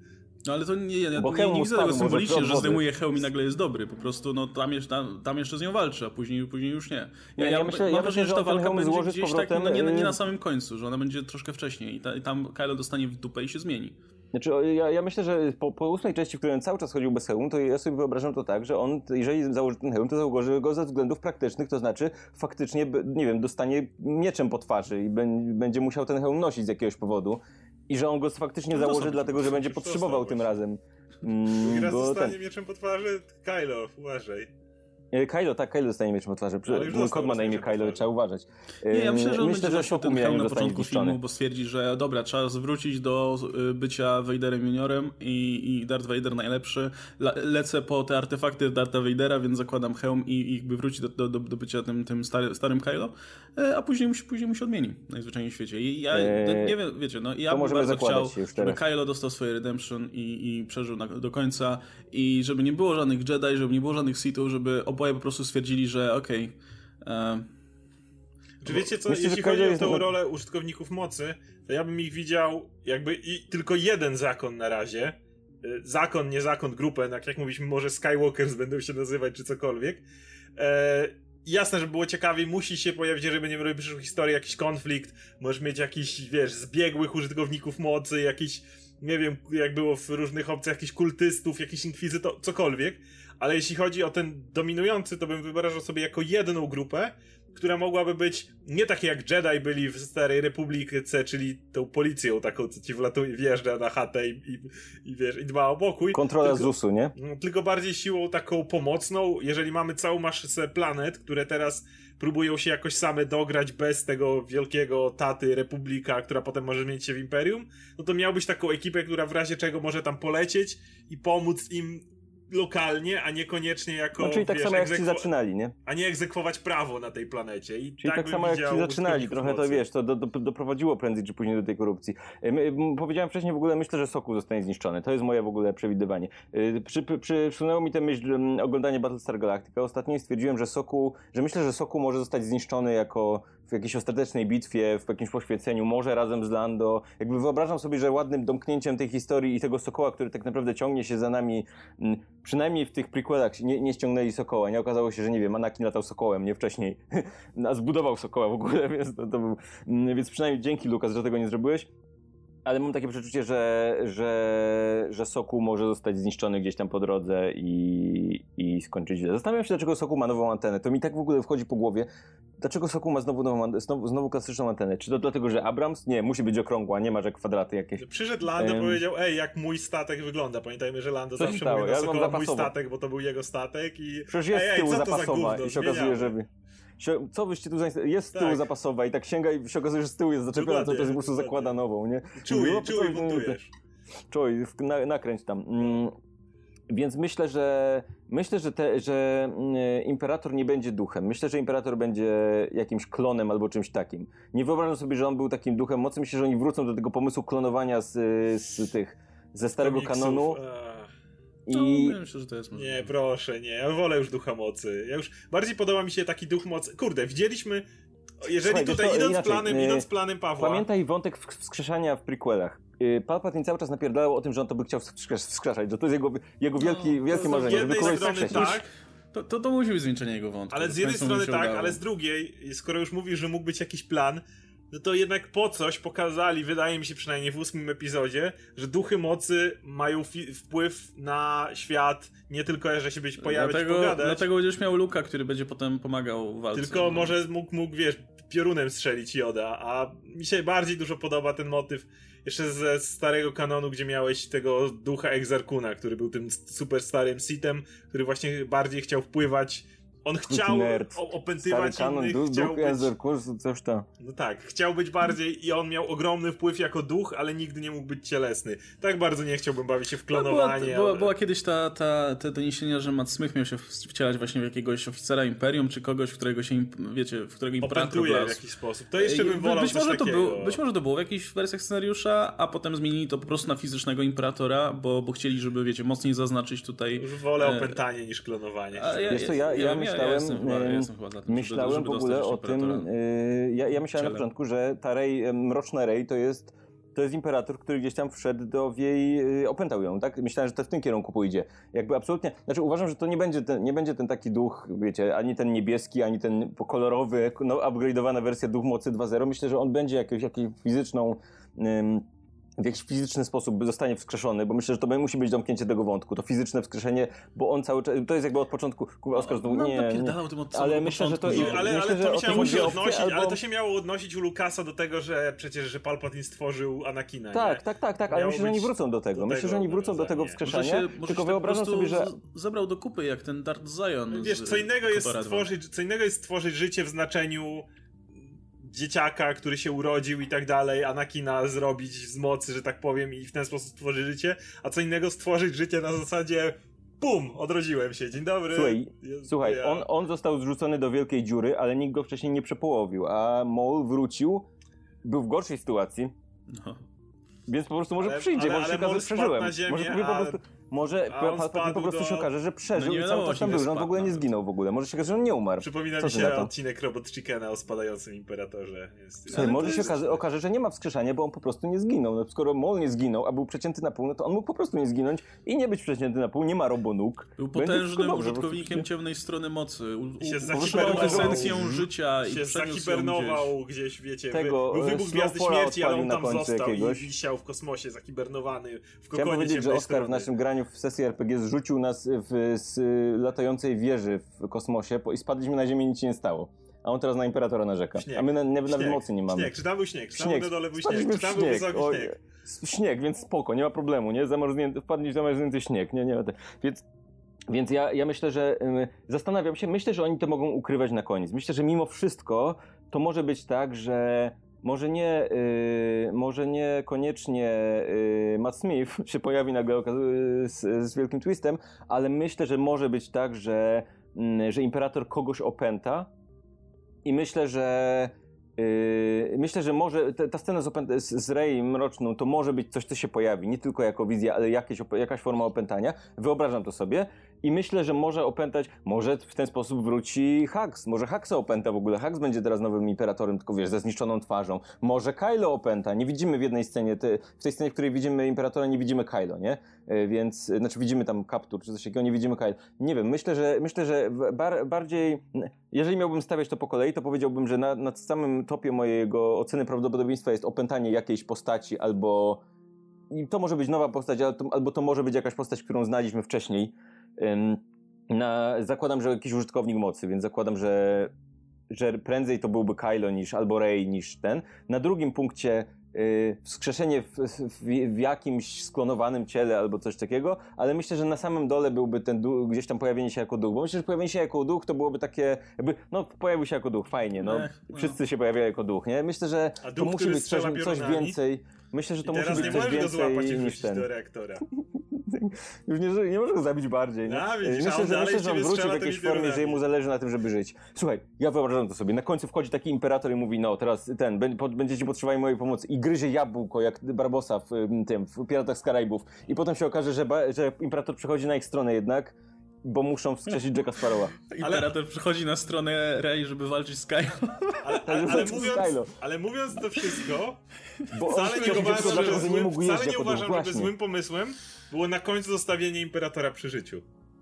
No ale to nie, ja Bo nie hełm widzę tego spadł symbolicznie, może że wody. zdejmuje hełm i nagle jest dobry. Po prostu no tam jeszcze z nią walczy, a później już nie. Ja myślę, wrażenie, że ta on ten walka hełm będzie złoży z gdzieś tak powrotem, nie na samym końcu, że ona będzie troszkę wcześniej i tam Kylo dostanie w dupę i się zmieni. Znaczy, ja myślę, że po 8 części, w której on cały czas chodził bez hełmu, to ja sobie wyobrażam to tak, że on, jeżeli założy ten hełm, to założy go ze względów praktycznych, to znaczy faktycznie, nie wiem, dostanie mieczem po twarzy i będzie musiał ten hełm nosić z jakiegoś powodu i że on go faktycznie założy dlatego, że będzie potrzebował tym razem. Drugi raz dostanie mieczem po twarzy, Kylo, uważaj. Kylo dostanie mieczem po twarzy. Mój kod ma na imię Kylo, trzeba uważać. Ja myślę, że on myślę, będzie że ten hełm na początku zniszczony. filmu, bo stwierdzi, że dobra, trzeba zwrócić do bycia Vaderem juniorem i Darth Vader najlepszy. Lecę po te artefakty Dartha Vadera, więc zakładam hełm i jakby wróci do bycia tym starym Kylo, a później mu się odmieni najzwyczajniej w świecie. I ja nie wiem, wiecie, no ja bym bardzo chciał, żeby Kylo dostał swoje redemption i przeżył do końca i żeby nie było żadnych Jedi, żeby nie było żadnych Sithów, żeby oboje po prostu stwierdzili, że okej. Czy wiecie co, jeśli chodzi o tą rolę użytkowników mocy, to ja bym ich widział jakby tylko jeden zakon na razie. Zakon, nie zakon, grupę, jak mówiliśmy, może Skywalkers będą się nazywać, czy cokolwiek. Jasne, żeby było ciekawiej, musi się pojawić, żeby nie robić historii, jakiś konflikt, możesz mieć jakiś, wiesz, zbiegłych użytkowników mocy, jakiś, nie wiem, jak było w różnych opcjach, jakichś kultystów, jakiś inkwizytor, cokolwiek, ale jeśli chodzi o ten dominujący, to bym wyobrażał sobie jako jedną grupę, która mogłaby być nie takie jak Jedi byli w Starej Republice, czyli tą policją taką, co ci wjeżdża na chatę i wiesz, i dba o pokój. Kontrola ZUS-u, nie? Tylko bardziej siłą taką pomocną, jeżeli mamy całą masę planet, które teraz próbują się jakoś same dograć bez tego wielkiego taty Republika, która potem może zmienić się w Imperium, no to miałbyś taką ekipę, która w razie czego może tam polecieć i pomóc im lokalnie, a niekoniecznie jako... No, czyli tak samo jak ci zaczynali, nie? A nie egzekwować prawo na tej planecie. I czyli tak samo jak ci zaczynali, trochę to wiesz, to doprowadziło prędzej czy później do tej korupcji. Powiedziałem wcześniej, w ogóle myślę, że Sokół zostanie zniszczony. To jest moje w ogóle przewidywanie. Przysunęło mi tę myśl oglądanie Battlestar Galactica. Ostatnio stwierdziłem, że myślę, że Sokół może zostać zniszczony jako w jakiejś ostatecznej bitwie, w jakimś poświęceniu, może razem z Lando. Jakby wyobrażam sobie, że ładnym domknięciem tej historii i tego Sokoła, który tak naprawdę ciągnie się za nami, przynajmniej w tych prequelach nie ściągnęli Sokoła. Nie okazało się, że nie wiem, Anakin latał Sokołem, nie wcześniej. A zbudował Sokoła w ogóle, więc to był... Więc przynajmniej dzięki, Lukas, że tego nie zrobiłeś. Ale mam takie przeczucie, że Sokół może zostać zniszczony gdzieś tam po drodze i skończyć źle. Zastanawiam się, dlaczego Sokół ma nową antenę. To mi tak w ogóle wchodzi po głowie. Dlaczego Sokół ma znowu klasyczną antenę? Czy to dlatego, że Abrams? Nie, musi być okrągła, nie ma jak kwadraty jakieś. Przyszedł Lando, powiedział, jak mój statek wygląda. Pamiętajmy, że Lando zawsze mówi na Sokoła mój statek, bo to był jego statek i... Przecież jest z tyłu zapasowa i się okazuje, że... Co wyście tu jest z tyłu zapasowa i tak sięga i się okazuje, że z tyłu jest zaczepiona, to po prostu zakłada nową, nie? Czuj, montujesz. Czuj, nakręć tam. Więc myślę, że Imperator nie będzie duchem. Myślę, że Imperator będzie jakimś klonem albo czymś takim. Nie wyobrażam sobie, że on był takim duchem mocy. Myślę, że oni wrócą do tego pomysłu klonowania ze starego kanonu. Myślę, że to jest możliwe. Nie, proszę, nie. Ja wolę już ducha mocy. Bardziej podoba mi się taki duch mocy. Kurde, widzieliśmy... Jeżeli słuchaj, tutaj idąc planem Pawła... Pamiętaj wątek wskrzeszania w prequelach. Palpatine cały czas napierdalał o tym, że on to by chciał wskrzeszać, że to jest jego wielkie marzenie, żeby kogoś wskrzesić. Tak, to musi być zwieńczenie jego wątku. Ale z jednej strony tak, ale z drugiej, skoro już mówisz, że mógł być jakiś plan, no to jednak po coś pokazali, wydaje mi się przynajmniej w 8 epizodzie, że duchy mocy mają wpływ na świat, nie tylko, że się będzie pojawiać i pogadać. Dlatego będziesz miał Luka, który będzie potem pomagał w walce. Tylko może mógł, wiesz, piorunem strzelić Yoda, a mi się bardziej dużo podoba ten motyw jeszcze ze starego kanonu, gdzie miałeś tego ducha Exar-Kuna, który był tym super starym Sithem, który właśnie bardziej chciał wpływać. On chciał opętywać innych, chciał być... coś tam. No tak, chciał być bardziej i on miał ogromny wpływ jako duch, ale nigdy nie mógł być cielesny. Tak bardzo nie chciałbym bawić się w klonowanie. Była kiedyś te doniesienia, że Matt Smith miał się wcielać właśnie w jakiegoś oficera Imperium, czy kogoś, w którego się, wiecie, w którego Imperator w jakiś sposób. To jeszcze bym wolał być może to było w jakichś wersjach scenariusza, a potem zmienili to po prostu na fizycznego Imperatora, bo chcieli, żeby, wiecie, mocniej zaznaczyć tutaj... Już wolę opętanie niż klonowanie. Myślałem w ogóle o tym, ja myślałem na początku, że ta Rey, mroczna Rey to jest to jest imperator, który gdzieś tam wszedł opętał ją, tak? Myślałem, że to w tym kierunku pójdzie. Jakby absolutnie, znaczy uważam, że to nie będzie ten taki duch, wiecie, ani ten niebieski, ani ten kolorowy, upgrade'owana wersja Duch Mocy 2.0. Myślę, że on będzie jakąś fizyczną... w jakiś fizyczny sposób zostanie wskrzeszony, bo myślę, że to musi być domknięcie tego wątku, to fizyczne wskrzeszenie, bo on cały czas, to jest jakby od początku, Oskar znowu, ale myślę, że to... Ale to się miało odnosić u Lucasa do tego, że przecież, że Palpatine stworzył Anakina, Tak, ale myślę, że oni wrócą do tego. Myślę, że oni wrócą do tego wskrzeszenia, tylko wyobrażam sobie, że... Zabrał do kupy, jak ten Darth Zion. Wiesz, co innego jest stworzyć życie w znaczeniu dzieciaka, który się urodził i tak dalej, Anakina zrobić z mocy, że tak powiem, i w ten sposób stworzyć życie, a co innego stworzyć życie na zasadzie pum, odrodziłem się, dzień dobry. Słuchaj, on został zrzucony do wielkiej dziury, ale nikt go wcześniej nie przepołowił, a Maul wrócił, był w gorszej sytuacji, więc po prostu może przyjdzie, może się okaże, że przeżyłem. Może po prostu się okaże, że przeżył i cały czas tam był, że on w ogóle nie zginął w ogóle. Może się okaże, że on nie umarł. Przypomina mi się odcinek Robot Chickena o spadającym imperatorze. Słuchaj, może się okaże, że nie ma wskrzeszania, bo on po prostu nie zginął. No, skoro Maul nie zginął, a był przecięty na pół, no to on mógł po prostu nie zginąć i nie być przecięty na pół, nie ma robonóg. Był potężnym użytkownikiem ciemnej strony mocy. Używał esencją życia i się zahibernował gdzieś, wiecie, był wybuch Gwiazdy Śmierci, ale on tam został jakiegoś. I wisiał w kosmosie, zahibernowany w kokonie. Chciałem powiedzieć, że Oskar w naszym graniu w sesji RPG zrzucił nas z latającej wieży w kosmosie i spadliśmy na ziemię i nic się nie stało. A on teraz na Imperatora narzeka. Śnieg. A my nawet mocy nie mamy. Czy tam był śnieg? Czy tam na dole był śnieg? Czy tam był wysoki śnieg? Śnieg, więc spoko, nie ma problemu, nie? Wpadnie w zamarznięty śnieg, nie? Więc ja myślę, że zastanawiam się, myślę, że oni to mogą ukrywać na koniec. Myślę, że mimo wszystko to może być tak, że może nie koniecznie Matt Smith się pojawi nagle z wielkim twistem, ale myślę, że może być tak, że Imperator kogoś opęta i myślę, że może ta scena z Rey mroczną to może być coś, co się pojawi, nie tylko jako wizja, ale jakaś forma opętania. Wyobrażam to sobie i myślę, że może opętać, może w ten sposób wróci Hux, może Huxa opęta w ogóle, Hux będzie teraz nowym imperatorem, tylko wiesz, ze zniszczoną twarzą. Może Kylo opęta, nie widzimy w jednej scenie, w tej scenie, w której widzimy imperatora, nie widzimy Kylo, nie? Więc, znaczy widzimy tam kaptur czy coś takiego, nie widzimy Kylo. Nie wiem, myślę, że bardziej, jeżeli miałbym stawiać to po kolei, to powiedziałbym, że na samym topie mojego oceny prawdopodobieństwa jest opętanie jakiejś postaci, albo i to może być nowa postać, albo to może być jakaś postać, którą znaliśmy wcześniej. Zakładam, że jakiś użytkownik mocy, więc zakładam, że prędzej to byłby Kylo albo Rey niż ten. Na drugim punkcie wskrzeszenie w jakimś sklonowanym ciele albo coś takiego, ale myślę, że na samym dole byłby ten duch, gdzieś tam pojawienie się jako duch, bo myślę, że pojawienie się jako duch to byłoby takie, jakby, pojawił się jako duch, fajnie, wszyscy się pojawiają jako duch, nie? Myślę, że to musi być coś więcej, myślę, że to musi być coś więcej niż ten. Do reaktora. Już nie może go zabić bardziej, nie? Myślę, że on wróci w jakiejś formie, że jemu zależy na tym, żeby żyć. Słuchaj, ja wyobrażam to sobie, na końcu wchodzi taki imperator i mówi, teraz będziecie potrzebowali mojej pomocy i gryzie jabłko, jak Barbossa w Piratach z Karaibów i potem się okaże, że imperator przychodzi na ich stronę jednak, bo muszą wskrzesić Jacka Sparrowa. Imperator przychodzi na stronę Rey, żeby walczyć z Kylo. Ale mówiąc to wszystko, bo wcale nie uważam, żeby złym pomysłem było na końcu zostawienie Imperatora przy życiu.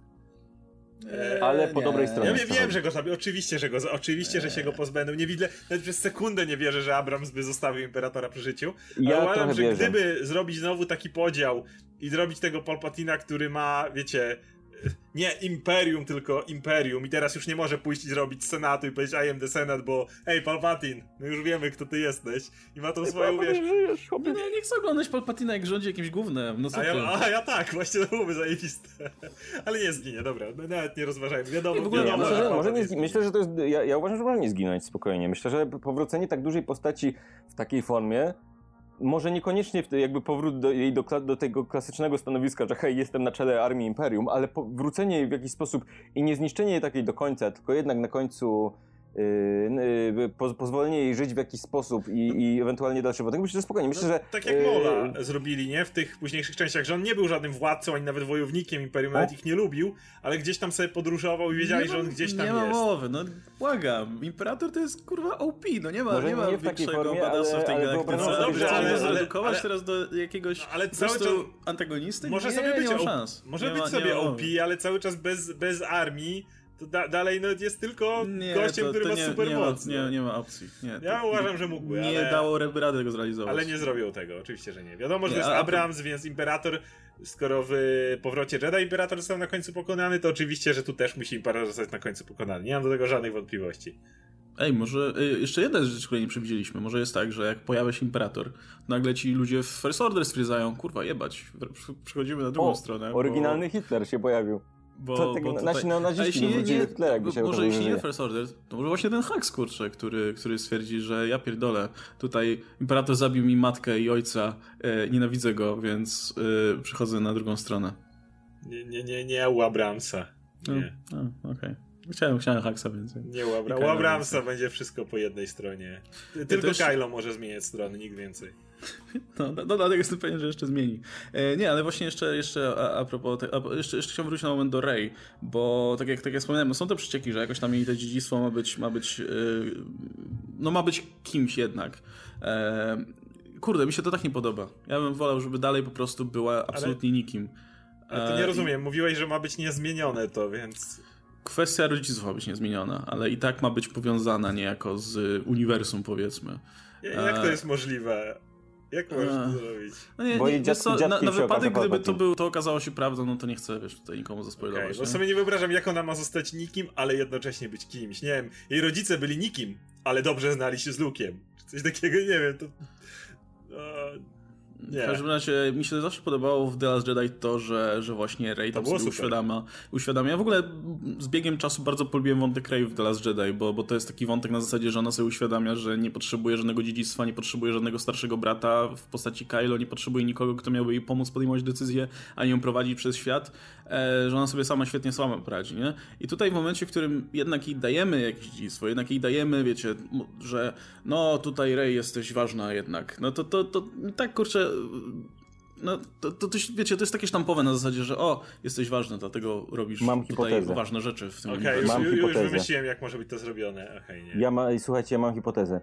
Ale po dobrej stronie. Ja wiem, że go zabił. Oczywiście, że się go pozbędą. Nie widzę, nawet przez sekundę nie wierzę, że Abrams by zostawił Imperatora przy życiu. Ale uważam, że gdyby zrobić znowu taki podział i zrobić tego Palpatina, który ma, wiecie, nie Imperium, tylko Imperium i teraz już nie może pójść i zrobić Senatu i powiedzieć I am the Senat, bo hej Palpatine, my już wiemy, kto ty jesteś i ma tą swoją, wiesz... Nie chcę oglądać Palpatina, jak rządzi jakimś gównem. A ja tak, właśnie to byłoby zajebiste. Ale nie zginie, dobra, nawet nie rozważajmy. Wiadomo, myślę, że to jest... Ja uważam, że może nie zginąć spokojnie. Myślę, że powrócenie tak dużej postaci w takiej formie może niekoniecznie jakby powrót do tego klasycznego stanowiska, że hej, jestem na czele armii Imperium, ale wrócenie jej w jakiś sposób i nie zniszczenie jej takiej do końca, tylko jednak na końcu pozwolenie jej żyć w jakiś sposób i ewentualnie dalszy wątek. Myślę, że spokojnie. Myślę, że tak jak Mola zrobili, nie? W tych późniejszych częściach, że on nie był żadnym władcą, ani nawet wojownikiem Imperium, nawet ich nie lubił, ale gdzieś tam sobie podróżował i wiedzieli, że on gdzieś tam jest. Nie ma mowy, no błagam. Imperator to jest kurwa OP, no nie ma większego badasa w tej galaktyce. No dobrze, ale zredukować teraz do jakiegoś cały czas antagonisty? Może sobie być może być sobie OP, ale cały czas bez armii. To dalej jest tylko gościem, który ma supermoc. Nie ma opcji. Ja uważam, że mógłby, nie dało rady tego zrealizować. Ale nie zrobią tego, oczywiście, że nie. Wiadomo, że to jest Abrams, więc Imperator, skoro w Powrocie Jedi Imperator został na końcu pokonany, to oczywiście, że tu też musi Imperator zostać na końcu pokonany. Nie mam do tego żadnych wątpliwości. Może jeszcze jedna rzecz, której nie przewidzieliśmy. Może jest tak, że jak pojawia się Imperator, nagle ci ludzie w First Order stwierdzają, kurwa jebać, przechodzimy na drugą stronę. Oryginalny Hitler się pojawił. Nasi neonaziści wrócili Hitlera, jakby się może jeśli nie First Order, to może właśnie ten Hux, kurczę, który stwierdzi, że ja pierdolę, tutaj Imperator zabił mi matkę i ojca, nienawidzę go, więc przychodzę na drugą stronę. Nie u Abramsa. Nie. Okej. Chciałem Huxa więcej. Nie u Abramsa będzie wszystko po jednej stronie. Tylko Kylo może zmieniać strony, nikt więcej. Dlatego jestem pewien, że jeszcze zmieni. Nie, ale właśnie jeszcze a propos jeszcze chciałem wrócić na moment do Rey, bo tak jak wspomniałem, są te przecieki, że jakoś tam jej to dziedzictwo ma być kimś jednak. Kurde, mi się to tak nie podoba. Ja bym wolał, żeby dalej po prostu była absolutnie nikim. Ale to nie rozumiem. Mówiłeś, że ma być niezmienione to, więc... Kwestia rodziców ma być niezmieniona, ale i tak ma być powiązana niejako z uniwersum, powiedzmy. Jak to jest możliwe? Jak można to zrobić? Na wypadek, gdyby to okazało się prawdą, no to nie chcę, tutaj nikomu zaspoilować. Bo sobie nie wyobrażam, jak ona ma zostać nikim, ale jednocześnie być kimś. Nie wiem, jej rodzice byli nikim, ale dobrze znali się z Luke'iem. Czy coś takiego, nie wiem, to... Nie. W każdym razie mi się zawsze podobało w The Last Jedi to, że właśnie Rey tam sobie uświadamia. Ja w ogóle z biegiem czasu bardzo polubiłem wątek Rey w The Last Jedi, bo to jest taki wątek na zasadzie, że ona sobie uświadamia, że nie potrzebuje żadnego dziedzictwa, nie potrzebuje żadnego starszego brata w postaci Kylo, nie potrzebuje nikogo, kto miałby jej pomóc podejmować decyzje, ani ją prowadzić przez świat, że ona sobie świetnie sama poradzi, nie? I tutaj w momencie, w którym jednak jej dajemy jakieś dziedzictwo, jednak jej dajemy, wiecie, że no tutaj Rey jesteś ważna jednak, no to tak kurczę, no to wiecie, to jest takie sztampowe na zasadzie, że jesteś ważny, dlatego robisz tutaj ważne rzeczy w tym uniwersum. Już wymyśliłem, jak może być to zrobione. Nie. Słuchajcie, ja mam hipotezę.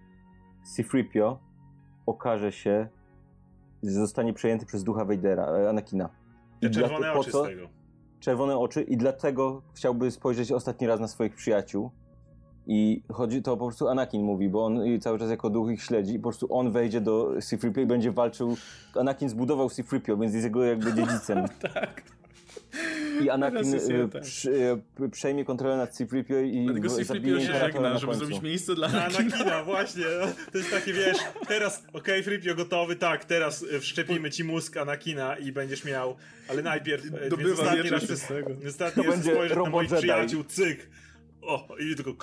C-3PO okaże się, że zostanie przejęty przez ducha Vadera, Anakina. Te czerwone oczy z tego. Czerwone oczy i dlatego chciałby spojrzeć ostatni raz na swoich przyjaciół. I to po prostu Anakin mówi, bo on cały czas jako duch ich śledzi i po prostu on wejdzie do C-3PO i będzie walczył. Anakin zbudował C-3PO, więc jest jego jakby dziedzicem. Tak. I Anakin przejmie kontrolę nad C-3PO i zabije się żegna, żeby zrobić miejsce dla Anakina. Właśnie. To jest takie, wiesz, teraz Fripio gotowy, tak, teraz wszczepimy ci mózg Anakina i będziesz miał, ale najpierw ostatni raz spojrzysz na moich przyjaciół, cyk. I tylko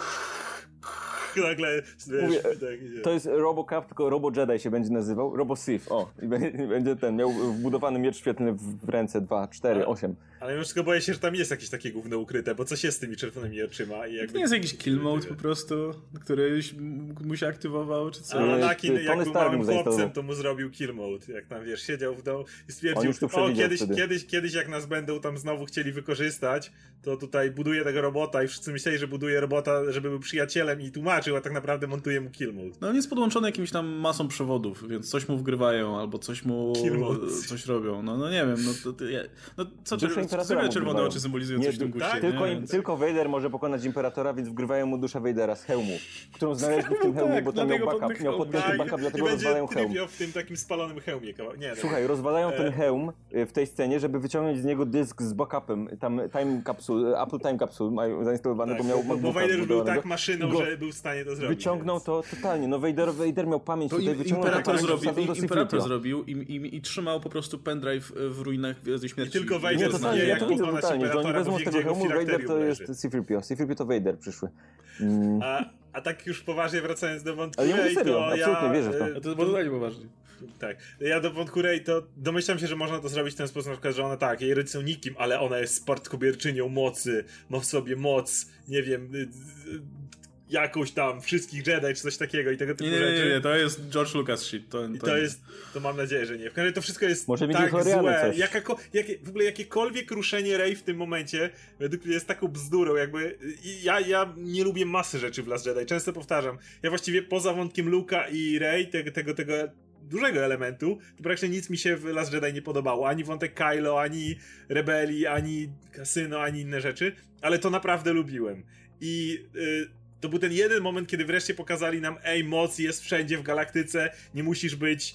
nagle, wiesz, to jest RoboCop, tylko Robo Jedi się będzie nazywał, Robo Sith, i będzie miał wbudowany miecz świetlny w ręce 2, 4, 8. Ale już tylko boję się, że tam jest jakieś takie gówno ukryte, bo coś jest z tymi czerwonymi oczyma. I jakby... To nie jest jakiś kill mode po prostu, który mu się aktywował, czy co? Ale Anakin, jak był małym chłopcem, to mu zrobił kill mode, jak tam, wiesz, siedział w domu i stwierdził, kiedyś jak nas będą tam znowu chcieli wykorzystać, to tutaj buduję tego robota i wszyscy myśleli, że buduje robota, żeby był przyjacielem i tłumaczył, a tak naprawdę montuje mu kill mode. No on jest podłączony jakimś tam masą przewodów, więc coś mu wgrywają, albo coś mu coś robią. No nie wiem, co czerwone oczy symbolizują coś w tym guście. Tylko Vader może pokonać Imperatora, więc wgrywają mu duszę Vadera z hełmu, którą znaleźli w tym hełmie, bo tam miał podpięty backup, dlatego rozwalają hełm. W tym takim spalonym hełmie. Słuchaj, rozwalają ten hełm w tej scenie, żeby wyciągnąć z niego dysk z backupem. Tam Apple Time Capsule mają zainstalowane, bo miał bo Vader był tak maszyną, że był w stanie to zrobić. Wyciągnął to totalnie. No Vader miał pamięć tutaj, Imperator zrobił i trzymał po prostu pendrive w ruinach Gwiazdy Śmierci. I tylko Vader zna, jak pokonać Imperatora, oni wezmą z tego hełmu, Vader to jest C-3PO. C-3PO to Vader przyszły. A tak już poważnie wracając do wątku Rey, absolutnie wierzę w to. To było totalnie poważnie. Tak. Ja do wątku Rey to domyślam się, że można to zrobić w ten sposób, na przykład, że ona tak, jej rodzice są nikim, ale ona jest spadkobierczynią mocy, ma w sobie moc, nie wiem, jakoś tam wszystkich Jedi, czy coś takiego i tego typu rzeczy. Nie, to jest George Lucas shit. To mam nadzieję, że nie. W każdym razie to wszystko jest może tak złe. Coś. W ogóle jakiekolwiek ruszenie Rey w tym momencie według mnie jest taką bzdurą, jakby ja nie lubię masy rzeczy w Last Jedi, często powtarzam. Ja właściwie poza wątkiem Luke'a i Rey, tego dużego elementu, to praktycznie nic mi się w Last Jedi nie podobało. Ani wątek Kylo, ani rebelii, ani kasyno, ani inne rzeczy, ale to naprawdę lubiłem. I to był ten jeden moment, kiedy wreszcie pokazali nam, moc jest wszędzie w galaktyce, nie musisz być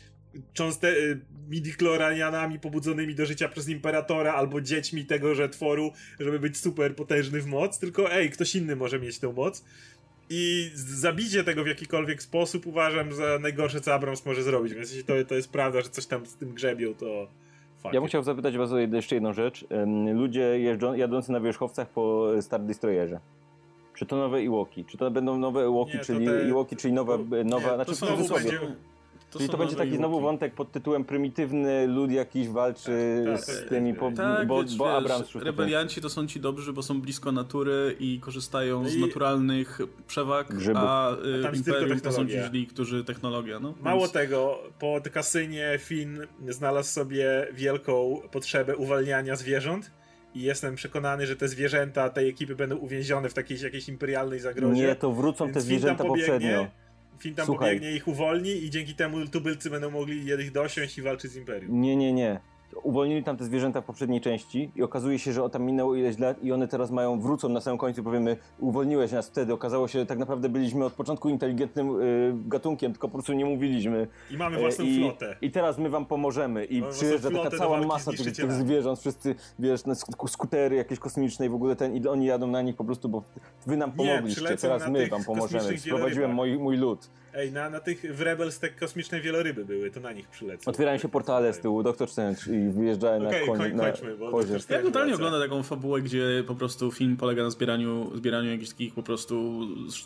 midi-chlorianami pobudzonymi do życia przez Imperatora albo dziećmi tegoże tworu, żeby być super potężny w moc, tylko ktoś inny może mieć tę moc. I zabicie tego w jakikolwiek sposób uważam za najgorsze, co Abrams może zrobić. Więc jeśli to jest prawda, że coś tam z tym grzebią, to fakt. Ja bym chciał zapytać was o jeszcze jedną rzecz. Ludzie jadący na wierzchowcach po Star Destroyerze. Czy to nowe Ewoki? Czy to będą nowe Ewoki, czyli nowa znaczy w cudzysłowie. Czyli to będzie taki znowu wątek pod tytułem prymitywny lud jakiś walczy z tymi, bo Abrams... Rebelianci to są ci dobrzy, bo są blisko natury i korzystają z naturalnych przewag, a Imperium to są ci źli, którzy technologia. Mało tego, po kasynie Finn znalazł sobie wielką potrzebę uwalniania zwierząt. I jestem przekonany, że te zwierzęta tej ekipy będą uwięzione w jakiejś imperialnej zagrodzie. Nie, to wrócą te zwierzęta poprzednio. Finn tam pobiegnie, ich uwolni i dzięki temu tubylcy będą mogli ich dosiąść i walczyć z Imperium. Nie. Uwolnili tam te zwierzęta w poprzedniej części i okazuje się, że tam minęło ileś lat i one teraz wrócą na samym końcu, powiemy, uwolniłeś nas wtedy. Okazało się, że tak naprawdę byliśmy od początku inteligentnym gatunkiem, tylko po prostu nie mówiliśmy. I mamy własną flotę. I teraz my wam pomożemy. I przyjeżdża taka cała masa tych zwierząt, wszyscy, wiesz, na skutery jakieś kosmiczne i w ogóle i oni jadą na nich po prostu, bo wy nam pomogliście, teraz my wam pomożemy. Sprowadziłem mój lud. Na tych w Rebels te kosmiczne wieloryby były, to na nich przylecą. Otwierają się portale z tyłu, Doktor Strange i wyjeżdżają na kozie. Ja totalnie oglądam taką fabułę, gdzie po prostu film polega na zbieraniu jakichś takich po prostu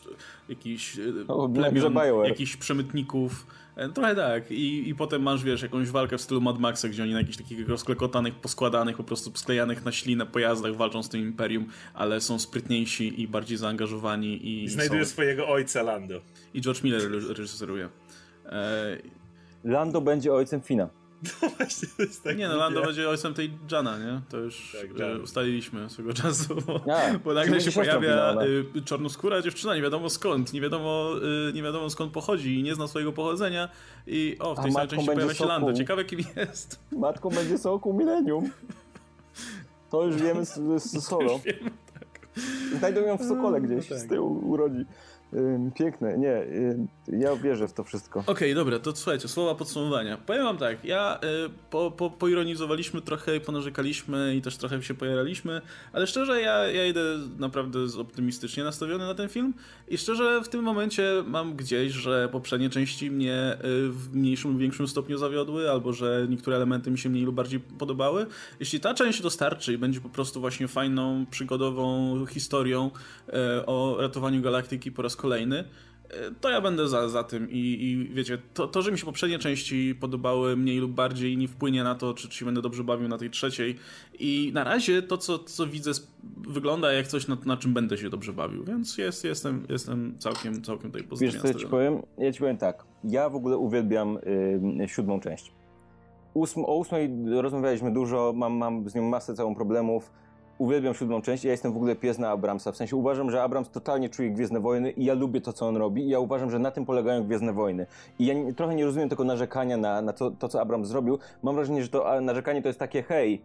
jakichś przemytników. Trochę tak. I potem masz, wiesz, jakąś walkę w stylu Mad Maxa, gdzie oni na jakichś takich rozklekotanych, poskładanych, po prostu sklejanych na ślinę pojazdach walczą z tym Imperium, ale są sprytniejsi i bardziej zaangażowani. I znajduje swojego ojca Lando. I George Miller reżyseruje. Lando będzie ojcem Fina. No właśnie, to jest tak. Lando będzie ojcem tej Jana, nie? To już ustaliliśmy swego czasu, bo nagle się pojawia czarnoskóra dziewczyna, nie wiadomo skąd, nie wiadomo skąd pochodzi i nie zna swojego pochodzenia i w tej samej części pojawia się Lando. Ciekawe, kim jest. Matką będzie Soku Millennium. To już wiemy z Solo. Znajdą ją w Sokole gdzieś, z tyłu urodzi. Piękne, ja wierzę w to wszystko. Okej, dobra, to słuchajcie, słowa podsumowania. Powiem wam tak, poironizowaliśmy trochę, ponarzekaliśmy i też trochę się pojaraliśmy, ale szczerze ja idę naprawdę optymistycznie nastawiony na ten film i szczerze w tym momencie mam gdzieś, że poprzednie części mnie w mniejszym lub większym stopniu zawiodły, albo że niektóre elementy mi się mniej lub bardziej podobały. Jeśli ta część dostarczy i będzie po prostu właśnie fajną, przygodową historią o ratowaniu galaktyki po raz kolejny, to ja będę za tym i wiecie, to, że mi się poprzednie części podobały mniej lub bardziej, nie wpłynie na to, czy się będę dobrze bawił na tej trzeciej i na razie to, co widzę, wygląda jak coś, na czym będę się dobrze bawił, więc jestem całkiem tutaj pozytywnie nastawiony. Wiesz co ja ci powiem tak, ja w ogóle uwielbiam 7. część. O 8 rozmawialiśmy dużo, mam z nią masę całą problemów. Uwielbiam 7. część i ja jestem w ogóle pies na Abramsa. W sensie uważam, że Abrams totalnie czuje Gwiezdne Wojny i ja lubię to, co on robi i ja uważam, że na tym polegają Gwiezdne Wojny. I ja trochę nie rozumiem tego narzekania na to, co Abrams zrobił. Mam wrażenie, że to narzekanie to jest takie hej.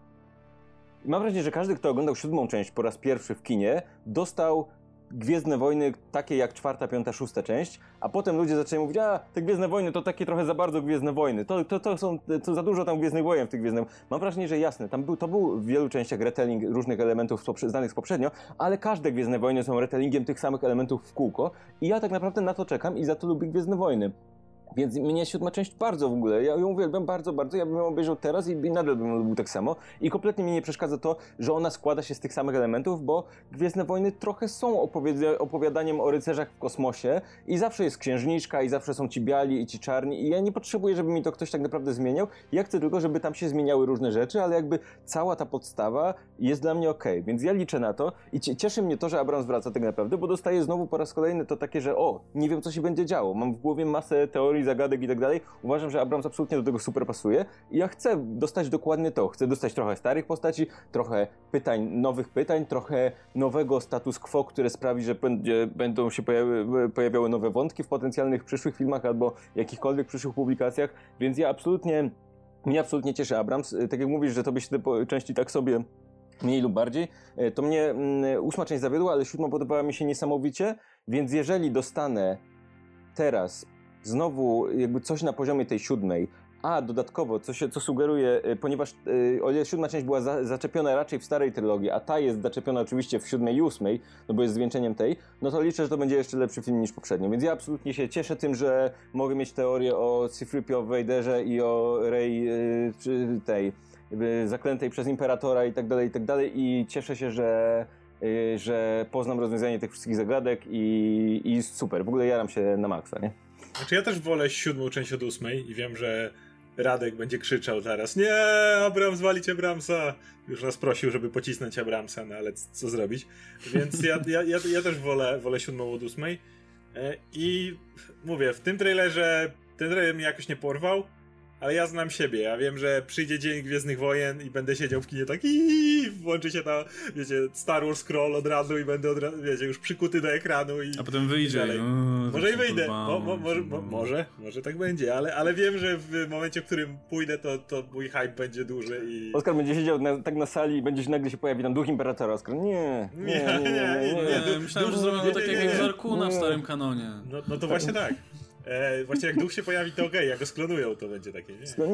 Mam wrażenie, że każdy, kto oglądał 7. część po raz pierwszy w kinie, dostał Gwiezdne Wojny takie jak 4., 5., 6. część, a potem ludzie zaczęli mówić, te Gwiezdne Wojny to takie trochę za bardzo Gwiezdne Wojny, to za dużo tam Gwiezdnych Wojen w tych Gwiezdnych. Mam wrażenie, że jasne, to był w wielu częściach retelling różnych elementów znanych z poprzednio, ale każde Gwiezdne Wojny są retellingiem tych samych elementów w kółko i ja tak naprawdę na to czekam i za to lubię Gwiezdne Wojny. Więc mnie 7. część bardzo w ogóle, ja ją uwielbiam bardzo, bardzo, ja bym ją obejrzał teraz i nadal bym ją lubił tak samo. I kompletnie mi nie przeszkadza to, że ona składa się z tych samych elementów, bo Gwiezdne Wojny trochę są opowiadaniem o rycerzach w kosmosie i zawsze jest księżniczka i zawsze są ci biali i ci czarni i ja nie potrzebuję, żeby mi to ktoś tak naprawdę zmieniał. Ja chcę tylko, żeby tam się zmieniały różne rzeczy, ale jakby cała ta podstawa jest dla mnie okej. Więc ja liczę na to i cieszy mnie to, że Abrams wraca tak naprawdę, bo dostaję znowu po raz kolejny to takie, że nie wiem co się będzie działo. Mam w głowie masę teorii, zagadek i tak dalej. Uważam, że Abrams absolutnie do tego super pasuje i ja chcę dostać dokładnie to. Chcę dostać trochę starych postaci, trochę nowych pytań, trochę nowego status quo, które sprawi, że będą się pojawiały nowe wątki w potencjalnych przyszłych filmach albo jakichkolwiek przyszłych publikacjach, więc mnie absolutnie cieszy Abrams. Tak jak mówisz, że tobie się te części tak sobie mniej lub bardziej, to mnie 8. część zawiodła, ale 7. podobała mi się niesamowicie, więc jeżeli dostanę teraz znowu jakby coś na poziomie tej 7, a dodatkowo, co sugeruje, ponieważ o ile 7. część była zaczepiona raczej w starej trylogii, a ta jest zaczepiona oczywiście w 7. i 8, no bo jest zwieńczeniem tej, no to liczę, że to będzie jeszcze lepszy film niż poprzednio. Więc ja absolutnie się cieszę tym, że mogę mieć teorię o C-3PO w Vaderze i o Rey tej zaklętej przez Imperatora i tak dalej i cieszę się, że poznam rozwiązanie tych wszystkich zagadek i super, w ogóle jaram się na maksa, nie? Znaczy ja też wolę 7. część od 8 i wiem, że Radek będzie krzyczał zaraz: nie, Abrams, walić Abramsa! Już nas prosił, żeby pocisnąć Abramsa, no ale co zrobić? Więc ja też wolę 7. od 8. I mówię, w tym trailerze, ten trailer mnie jakoś nie porwał, ale ja znam siebie, ja wiem, że przyjdzie dzień Gwiezdnych Wojen i będę siedział w kinie tak włączy się ta, wiecie, Star Wars scroll od razu i będę wiecie, już przykuty do ekranu i... A potem wyjdzie i... Może i wyjdę, może tak będzie, ale wiem, że w momencie, w którym pójdę, to mój hype będzie duży i... Oskar będzie siedział tak na sali i będzie nagle się pojawi tam duch Imperatora, Oskar, nie. Myślałem, że zrobią to tak jak Zarkuna w starym kanonie. No to właśnie tak. Właśnie jak duch się pojawi, to okej, jak go sklonują, to będzie takie,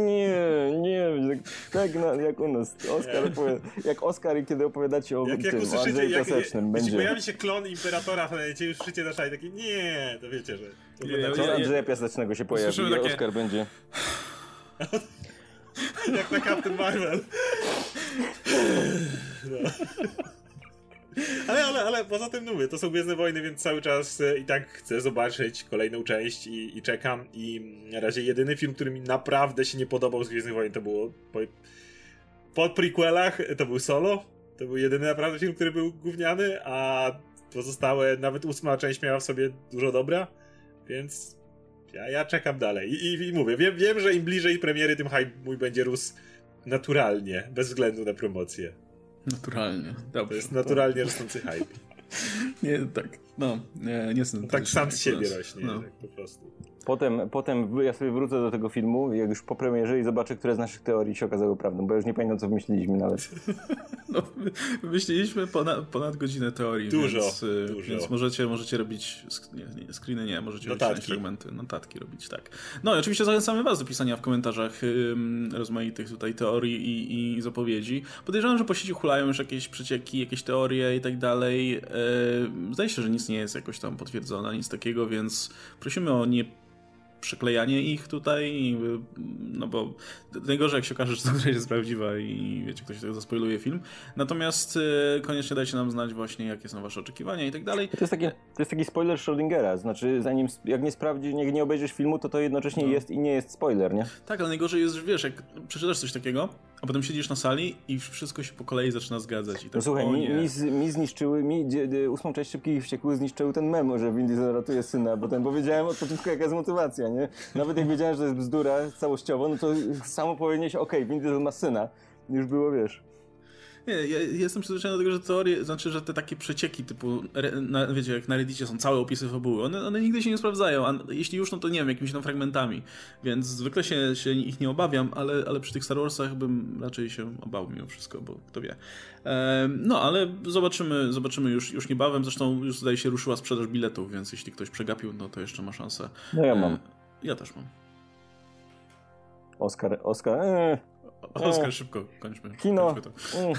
nie? Tak jak u nas. Jak Oskar i kiedy opowiadacie o Andrzeju Piasecznym będzie. Jeśli pojawi się klon Imperatora, to już wszyscy na szali takie, nie, to wiecie, że... Klon Andrzeja Piasecznego się pojawi i takie... Oskar będzie... Jak na Captain Marvel. No. Ale poza tym mówię, to są Gwiezdne Wojny, więc cały czas i tak chcę zobaczyć kolejną część i czekam. I na razie jedyny film, który mi naprawdę się nie podobał z Gwiezdnych Wojen, to było po prequelach, to był Solo. To był jedyny naprawdę film, który był gówniany, a pozostałe, nawet 8. część miała w sobie dużo dobra, więc ja czekam dalej. I mówię, wiem, że im bliżej premiery, tym hype mój będzie rósł naturalnie, bez względu na promocję. Naturalnie, dobrze. To jest naturalnie rosnący hype. Nie, tak, nie są tak sam z siebie rośnie, tak po prostu. Potem ja sobie wrócę do tego filmu, jak już po premierze i zobaczę, które z naszych teorii się okazały prawdą, bo ja już nie pamiętam, co wymyśliliśmy nawet. No, wymyśliliśmy ponad godzinę teorii, dużo. Więc możecie robić screeny, możecie robić fragmenty, notatki robić, tak. No i oczywiście zachęcamy was do pisania w komentarzach rozmaitych tutaj teorii i zapowiedzi. Podejrzewam, że po sieci hulają już jakieś przecieki, jakieś teorie i tak dalej. Zdaje się, że nic nie jest jakoś tam potwierdzone, nic takiego, więc prosimy o nie przyklejanie ich tutaj, no bo najgorzej jak się okaże, że to gra jest prawdziwa i wiecie, ktoś tego zaspoiluje film. Natomiast koniecznie dajcie nam znać właśnie, jakie są wasze oczekiwania i tak dalej. To jest taki spoiler Schrödingera, znaczy jak nie sprawdzisz, jak nie obejrzysz filmu, to jednocześnie jest i nie jest spoiler, nie? Tak, ale najgorzej jest, że wiesz, jak przeczytasz coś takiego, a potem siedzisz na sali i wszystko się po kolei zaczyna zgadzać. I tak, no słuchaj, mi zniszczyły, 8. część Szybkich i Wściekłych zniszczył ten mem, że Vin Diesel ratuje syna, bo powiedziałem od początku, jaka jest motywacja, nie? Nawet jak wiedziałem, że to jest bzdura całościowo, no to samo powiedziałeś, okej, Vin Diesel ma syna. Już było, wiesz. Nie, ja jestem przyzwyczajony do tego, że teorie, znaczy, że te takie przecieki typu, wiecie, jak na Reddicie są całe opisy fabuły, one nigdy się nie sprawdzają, a jeśli już, no to nie wiem, jakimiś tam fragmentami, więc zwykle się ich nie obawiam, ale przy tych Star Warsach bym raczej się obawiał mimo wszystko, bo kto wie. No, ale zobaczymy już niebawem, zresztą już zdaje się ruszyła sprzedaż biletów, więc jeśli ktoś przegapił, no to jeszcze ma szansę. No ja mam. Ja też mam. Oskar. Oskar, szybko, kończmy. Kino. To.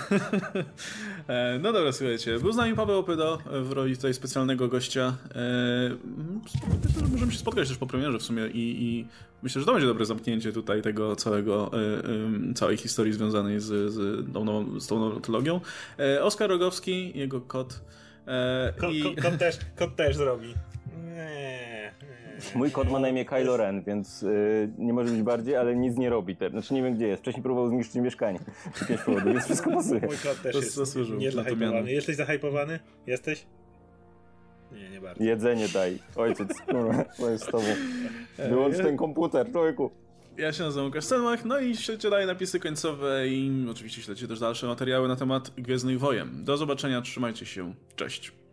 No dobra, słuchajcie. Był z nami Paweł Opydo w roli tutaj specjalnego gościa. Myślę, że możemy się spotkać też po premierze w sumie i myślę, że to będzie dobre zamknięcie tutaj tego całej historii związanej z tą nową trylogią. Oskar Rogowski, jego kot. Kot też zrobi. Mój kot ma na imię Kylo Ren, więc nie może być bardziej, ale nic nie robi. Znaczy nie wiem gdzie jest. Wcześniej próbował zniszczyć mieszkanie. Z jakiegoś powodu, więc wszystko pasuje. Mój kot też jest nie zahypowany. Jesteś zahypowany? Jesteś? Nie bardzo. Jedzenie daj. Ojciec, co jest z tobą? Wyłącz ten komputer, człowieku. Ja się nazywam Łukasz Cenmach, no i śledźcie dalej napisy końcowe i oczywiście śledźcie też dalsze materiały na temat Gwiezdnych Wojen. Do zobaczenia, trzymajcie się, cześć.